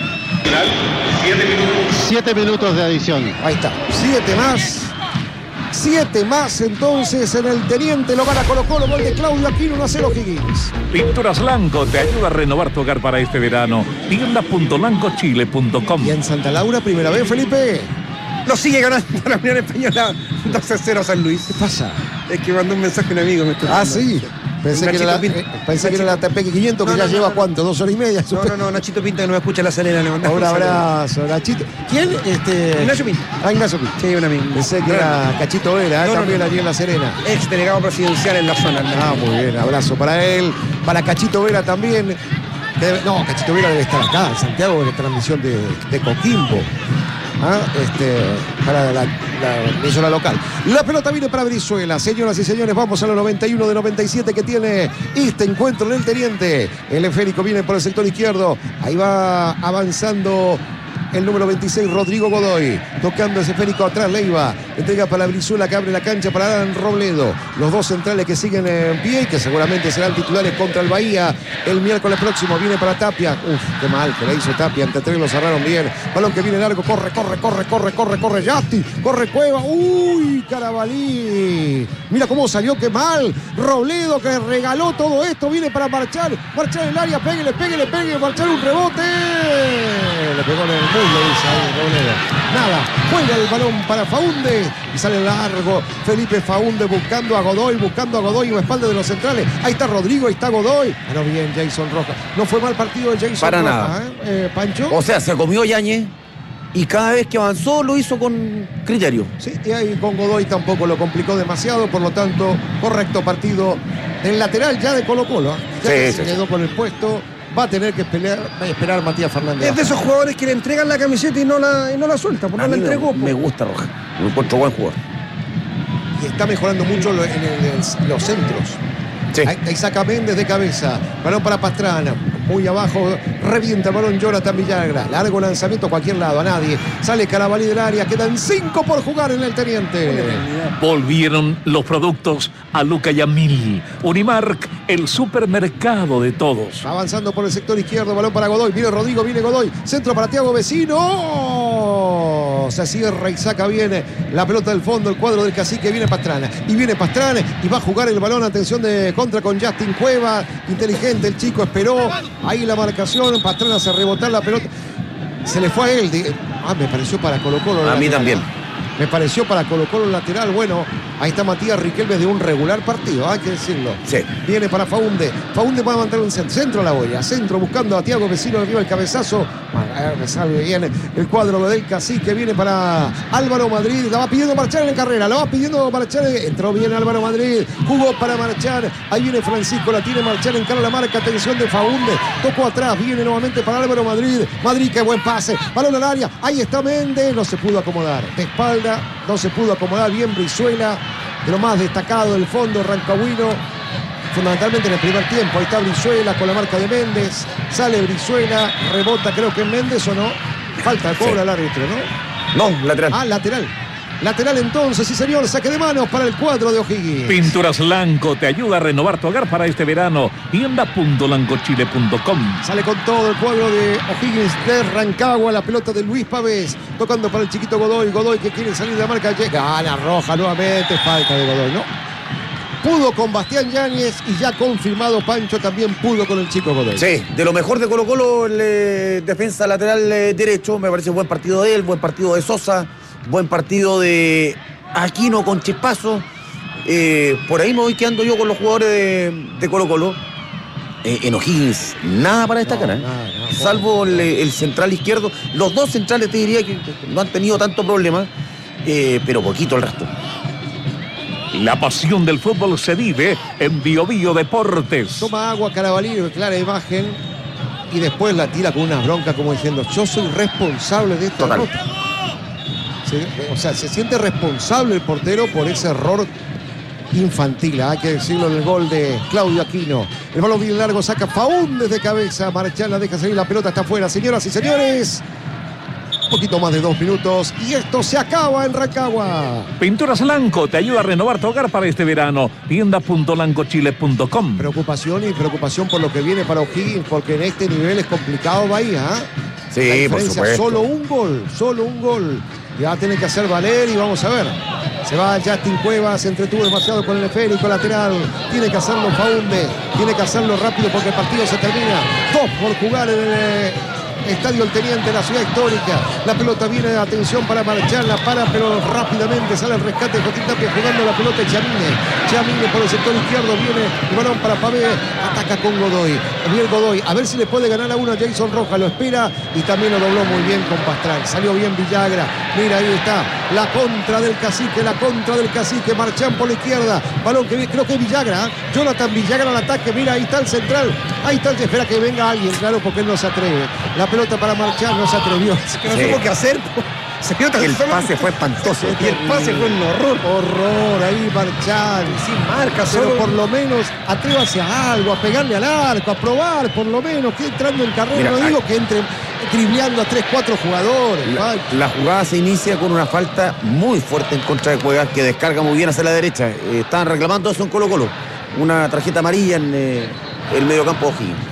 7 minutos de adición. Ahí está. 7 más entonces en el Teniente. Lo gana Colo-Colo. Gol de Claudio Aquino, 1-0 Higgins. Pinturas Lanco te ayuda a renovar tu hogar para este verano. Tienda.lancochile.com. Y en Santa Laura, primera vez, Felipe. Lo sigue ganando la Unión Española 2-0 San Luis. ¿Qué pasa? Es que mandó un mensaje a un amigo. Sí. Pensé que era la TP 500 que ya lleva ¿cuánto? 2 horas y media. No, Nachito Pinto que no me escucha La Serena. Le mandamos un abrazo, Nachito. ¿Quién? Ignacio Pinto. Ignacio Pinto. Sí, un amigo. Pensé que era Cachito Vera, también allí en La Serena. Ex delegado presidencial en la zona. Muy bien, abrazo para él. Para Cachito Vera también. Cachito Vera debe estar acá, en Santiago, en la transmisión de Coquimbo. Para la emisora local. La pelota viene para Brizuela. Señoras y señores, vamos a los 91 de 97 que tiene este encuentro en el Teniente. El esférico viene por el sector izquierdo. Ahí va avanzando el número 26, Rodrigo Godoy, tocando ese esférico atrás, Leiva, entrega para Brizuela que abre la cancha para Alan Robledo, los dos centrales que siguen en pie y que seguramente serán titulares contra el Bahía el miércoles próximo. Viene para Tapia, qué mal que le hizo Tapia, ante tres lo cerraron bien, balón que viene largo, corre, Yasti, corre Cueva, Carabalí, mira cómo salió, qué mal, Robledo que regaló todo esto, viene para marchar en el área, pegue, marchar un rebote, le pegó en el muslo, dice ahí Robledo, nada, juega el balón para Faúnde y sale largo Felipe Faúnde buscando a Godoy en la espalda de los centrales, ahí está Rodrigo, ahí está Godoy, pero bien Jason Rojas, no fue mal partido de Jason para Rojas, nada. Pancho. O sea, se comió Yáñez y cada vez que avanzó lo hizo con criterio. Sí, y ahí con Godoy tampoco lo complicó demasiado, por lo tanto, correcto partido del lateral ya de Colo-Colo. Se quedó con el puesto, va a tener que esperar Matías Fernández. Es de esos jugadores que le entregan la camiseta y no la suelta, porque no la entregó. Me gusta Rojas, me encuentro buen jugador. Y está mejorando mucho en los centros. Sí. Ahí saca Méndez de cabeza, balón para Pastrana, muy abajo, revienta el balón Jonathan Villagra, largo lanzamiento a cualquier lado, a nadie, sale Carabalí del área, quedan 5 por jugar en el Teniente. Volvieron los productos a Luca Yamil. Unimark, el supermercado de todos. Avanzando por el sector izquierdo, balón para Godoy, viene Rodrigo, viene Godoy, centro para Thiago Vecino, se cierra y saca bien la pelota del fondo, el cuadro del Cacique, viene Pastrana y va a jugar el balón, atención de contra con Justin Cueva, inteligente el chico, esperó, ahí la marcación, Pastrana hace rebotar la pelota, se le fue a él, me pareció para Colo-Colo. A mí también. Me pareció para Colo-Colo lateral, bueno, ahí está Matías Riquelme de un regular partido, hay que decirlo. Sí. Viene para Faúnde va a mantener un centro a la boya, centro buscando a Thiago Vecino, arriba el cabezazo, sale bien el cuadro del Cacique, viene para Álvaro Madrid, la va pidiendo marchar en carrera, entró bien Álvaro Madrid, jugó para marchar, ahí viene Francisco, la tiene marchar, encara la marca, atención de Faúnde, tocó atrás, viene nuevamente para Álvaro Madrid, qué buen pase, balón al área, ahí está Méndez, no se pudo acomodar, de espalda, no se pudo acomodar bien Brizuela, de lo más destacado del fondo rancagüino, fundamentalmente en el primer tiempo. Ahí está Brizuela con la marca de Méndez, sale Brizuela, rebota creo que Méndez o no, falta, cobra el árbitro, ¿no? No, lateral. Lateral entonces, sí señor, saque de manos para el cuadro de O'Higgins. Pinturas Lanco te ayuda a renovar tu hogar para este verano. Tienda.lancochile.com. Sale con todo el cuadro de O'Higgins de Rancagua, la pelota de Luis Pavés, tocando para el chiquito Godoy que quiere salir de la marca, gana Roja nuevamente, falta de Godoy, ¿no? pudo con Bastián Yáñez y ya confirmado Pancho también pudo con el chico Godoy. Sí, de lo mejor de Colo-Colo, el defensa lateral derecho, me parece buen partido de él, buen partido de Sosa, buen partido de Aquino con chispazo. Por ahí me voy quedando yo con los jugadores de Colo-Colo. En O'Higgins, nada para destacar, salvo el central izquierdo. Los dos centrales te diría que no han tenido tanto problema, pero poquito el resto. La pasión del fútbol se vive en Bio Bio Deportes. Toma agua Carabalí, clara imagen, y después la tira con unas broncas como diciendo, yo soy responsable de esta derrota. O sea, se siente responsable el portero por ese error infantil, hay que decirlo, en el gol de Claudio Aquino. El balón bien largo, saca Faúndez de cabeza, Marchán la deja salir, la pelota está afuera. Señoras y señores, un poquito más de 2 minutos y esto se acaba en Rancagua. Pinturas Lanco te ayuda a renovar tu hogar para este verano. Tienda.lancochile.com. Preocupación por lo que viene para O'Higgins, porque en este nivel es complicado Bahía. Sí, por supuesto. Solo un gol. Ya tiene que hacer valer y vamos a ver. Se va Justin Cuevas, se entretuvo demasiado con el esférico lateral. Tiene que hacerlo Faúndez, tiene que hacerlo rápido porque el partido se termina. 2 por jugar en el Estadio El Teniente, la ciudad histórica. La pelota viene, atención para marcharla, pero rápidamente sale el rescate de Jotín Tapia jugando la pelota Chamine por el sector izquierdo, viene el balón para Pavé, ataca con Godoy. Bien Godoy, a ver si le puede ganar a uno a Jason Rojas, lo espera y también lo dobló muy bien con Pastrán. Salió bien Villagra, mira ahí está, la contra del cacique, Marchán por la izquierda, balón que creo que es Villagra, Jonathan Villagra al ataque, mira ahí está el central, espera que venga alguien, claro, porque él no se atreve. La pelota para Marchán, no se atrevió. Que no supo qué hacer. El pase fue espantoso. Y el pase fue un horror. Ahí Marchán. Sin marca, pero solo. por lo menos atrévase a algo, a pegarle al arco, a probar, por lo menos, que entrando en carrera. Mira, no digo que entre dribleando a 3-4 jugadores. La jugada se inicia con una falta muy fuerte en contra de Cuevas, que descarga muy bien hacia la derecha. Estaban reclamando eso en Colo-Colo. Una tarjeta amarilla en el mediocampo de O'Higgins.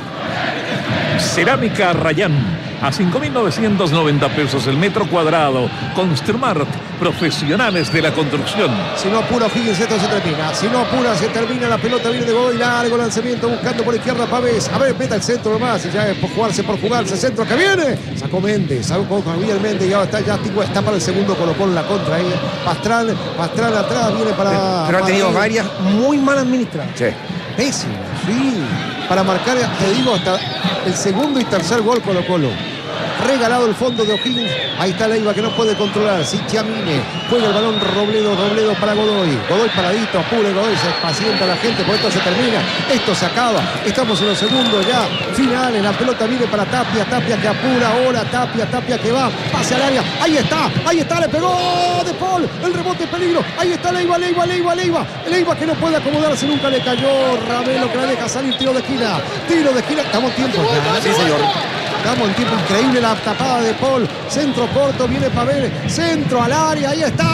Cerámica Rayán, a 5.990 pesos el metro cuadrado. Construmart, profesionales de la construcción. Si no apura O'Higgins, esto se termina. Si no apura, se termina. La pelota viene de Godoy, largo lanzamiento, buscando por izquierda Pavés. A ver, meta el centro nomás. Ya es por jugarse. Centro que viene. Sacó Méndez, sacó Javier Méndez. Y ahora está para el segundo Colo-Colo la contra ahí. Pastrán atrás, viene para. Pero ha tenido varias muy mal administradas. Sí. Pésimo, sí. Para marcar, te digo, hasta el segundo y tercer gol Colo-Colo. Regalado el fondo de O'Higgins. Ahí está Leiva que no puede controlar. Sí, Chamine. Juega el balón Robledo para Godoy. Godoy paradito, apure Godoy. Se pacienta la gente, por esto se termina. Esto se acaba. Estamos en los segundos ya finales. La pelota viene para Tapia que apura ahora. Tapia que va. Pase al área. Ahí está, le pegó De Paul. El rebote peligro. Ahí está Leiva. Leiva que no puede acomodarse, nunca le cayó. Ravelo que la deja salir. Tiro de esquina. Estamos en tiempo. Sí, señor. Estamos en tiempo increíble, la tapada de Paul. Centro corto, viene Pavel. Centro al área, ahí está.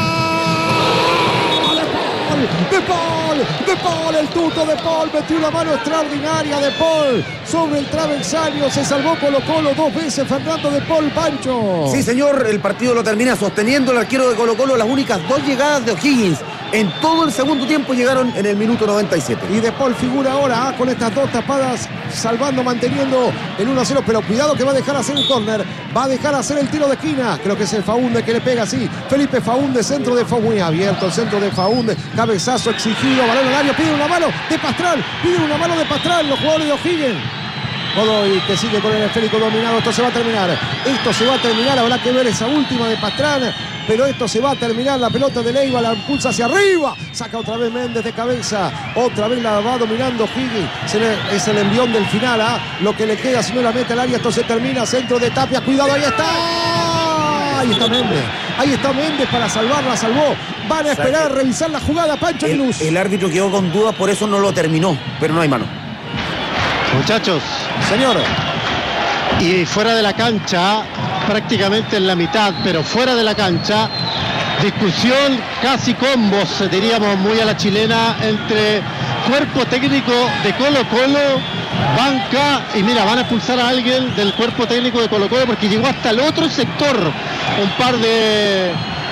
De Paul, el tuto de Paul. Metió una mano extraordinaria de Paul sobre el travesaño. Se salvó Colo-Colo 2 veces Fernando de Paul, Pancho. Sí, señor, el partido lo termina sosteniendo el arquero de Colo-Colo. Las únicas 2 llegadas de O'Higgins en todo el segundo tiempo llegaron en el minuto 97. Y De Paul figura ahora con estas 2 tapadas, salvando, manteniendo el 1-0. Pero cuidado que va a dejar hacer el córner. Va a dejar hacer el tiro de esquina. Creo que es el Faúndez que le pega así. Felipe Faúndez, centro de Faúndez. Muy abierto el centro de Faúndez. Cabezazo exigido. Balón al área. Pide una mano de Pastrán. Los jugadores de O'Higgins. Godoy que sigue con el esférico dominado. Esto se va a terminar. Habrá que ver esa última de Pastrán. Pero esto se va a terminar. La pelota de Leiva la impulsa hacia arriba. Saca otra vez Méndez de cabeza. Otra vez la va dominando O'Higgins. Es el envión del final. Lo que le queda si no la mete al área. Esto se termina. Centro de Tapia. Cuidado, ahí está. Ahí está Méndez para salvarla. Salvó. Van a esperar a revisar la jugada. Pancho Linus. El árbitro quedó con dudas, por eso no lo terminó. Pero no hay mano. Muchachos. Señor. Y fuera de la cancha, prácticamente en la mitad, pero fuera de la cancha, discusión, casi combos, diríamos muy a la chilena, entre cuerpo técnico de Colo-Colo, banca, y mira, van a expulsar a alguien del cuerpo técnico de Colo-Colo porque llegó hasta el otro sector un par de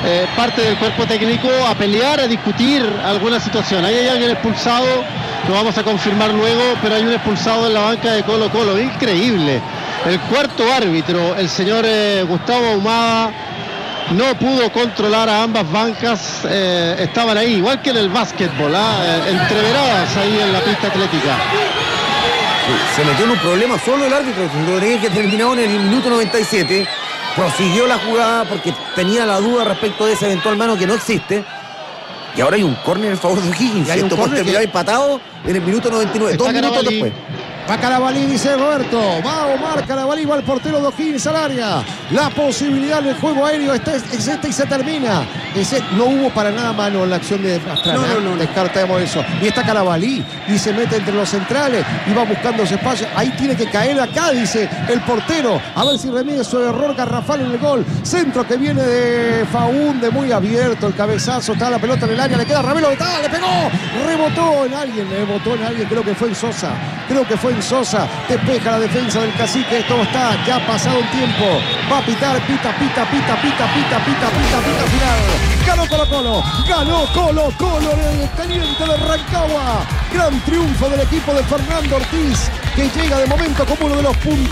parte del cuerpo técnico a pelear, a discutir alguna situación. Ahí hay alguien expulsado, lo vamos a confirmar luego, pero hay un expulsado en la banca de Colo Colo, increíble. El cuarto árbitro, el señor Gustavo Ahumada, no pudo controlar a ambas bancas, estaban ahí, igual que en el básquetbol, entreveradas ahí en la pista atlética. Se metió en un problema solo el árbitro, que terminó en el minuto 97, prosiguió la jugada porque tenía la duda respecto de esa eventual mano que no existe, y ahora hay un córner en favor de O'Higgins, y hay esto puede terminar empatado en el minuto 99, 2 minutos después. Va Carabalí, dice Roberto. Va Omar Carabalí, va el portero de O'Higgins al área. La posibilidad del juego aéreo es esta y se termina. No hubo para nada mano en la acción de Pastrana. No. Descartemos eso. Y está Carabalí y se mete entre los centrales y va buscando ese espacio. Ahí tiene que caer acá, dice el portero. A ver si remite su error garrafal en el gol. Centro que viene de Faúnde, muy abierto. El cabezazo, está la pelota en el área. Le queda Ravelo, le pegó. Rebotó en alguien, creo que fue en Sosa. Sosa despeja la defensa del Cacique. Esto está ya pasado un tiempo. Va a pitar, pita final. Ganó Colo Colo en el Teniente de Rancagua. Gran triunfo del equipo de Fernando Ortiz, que llega de momento como uno de los punteros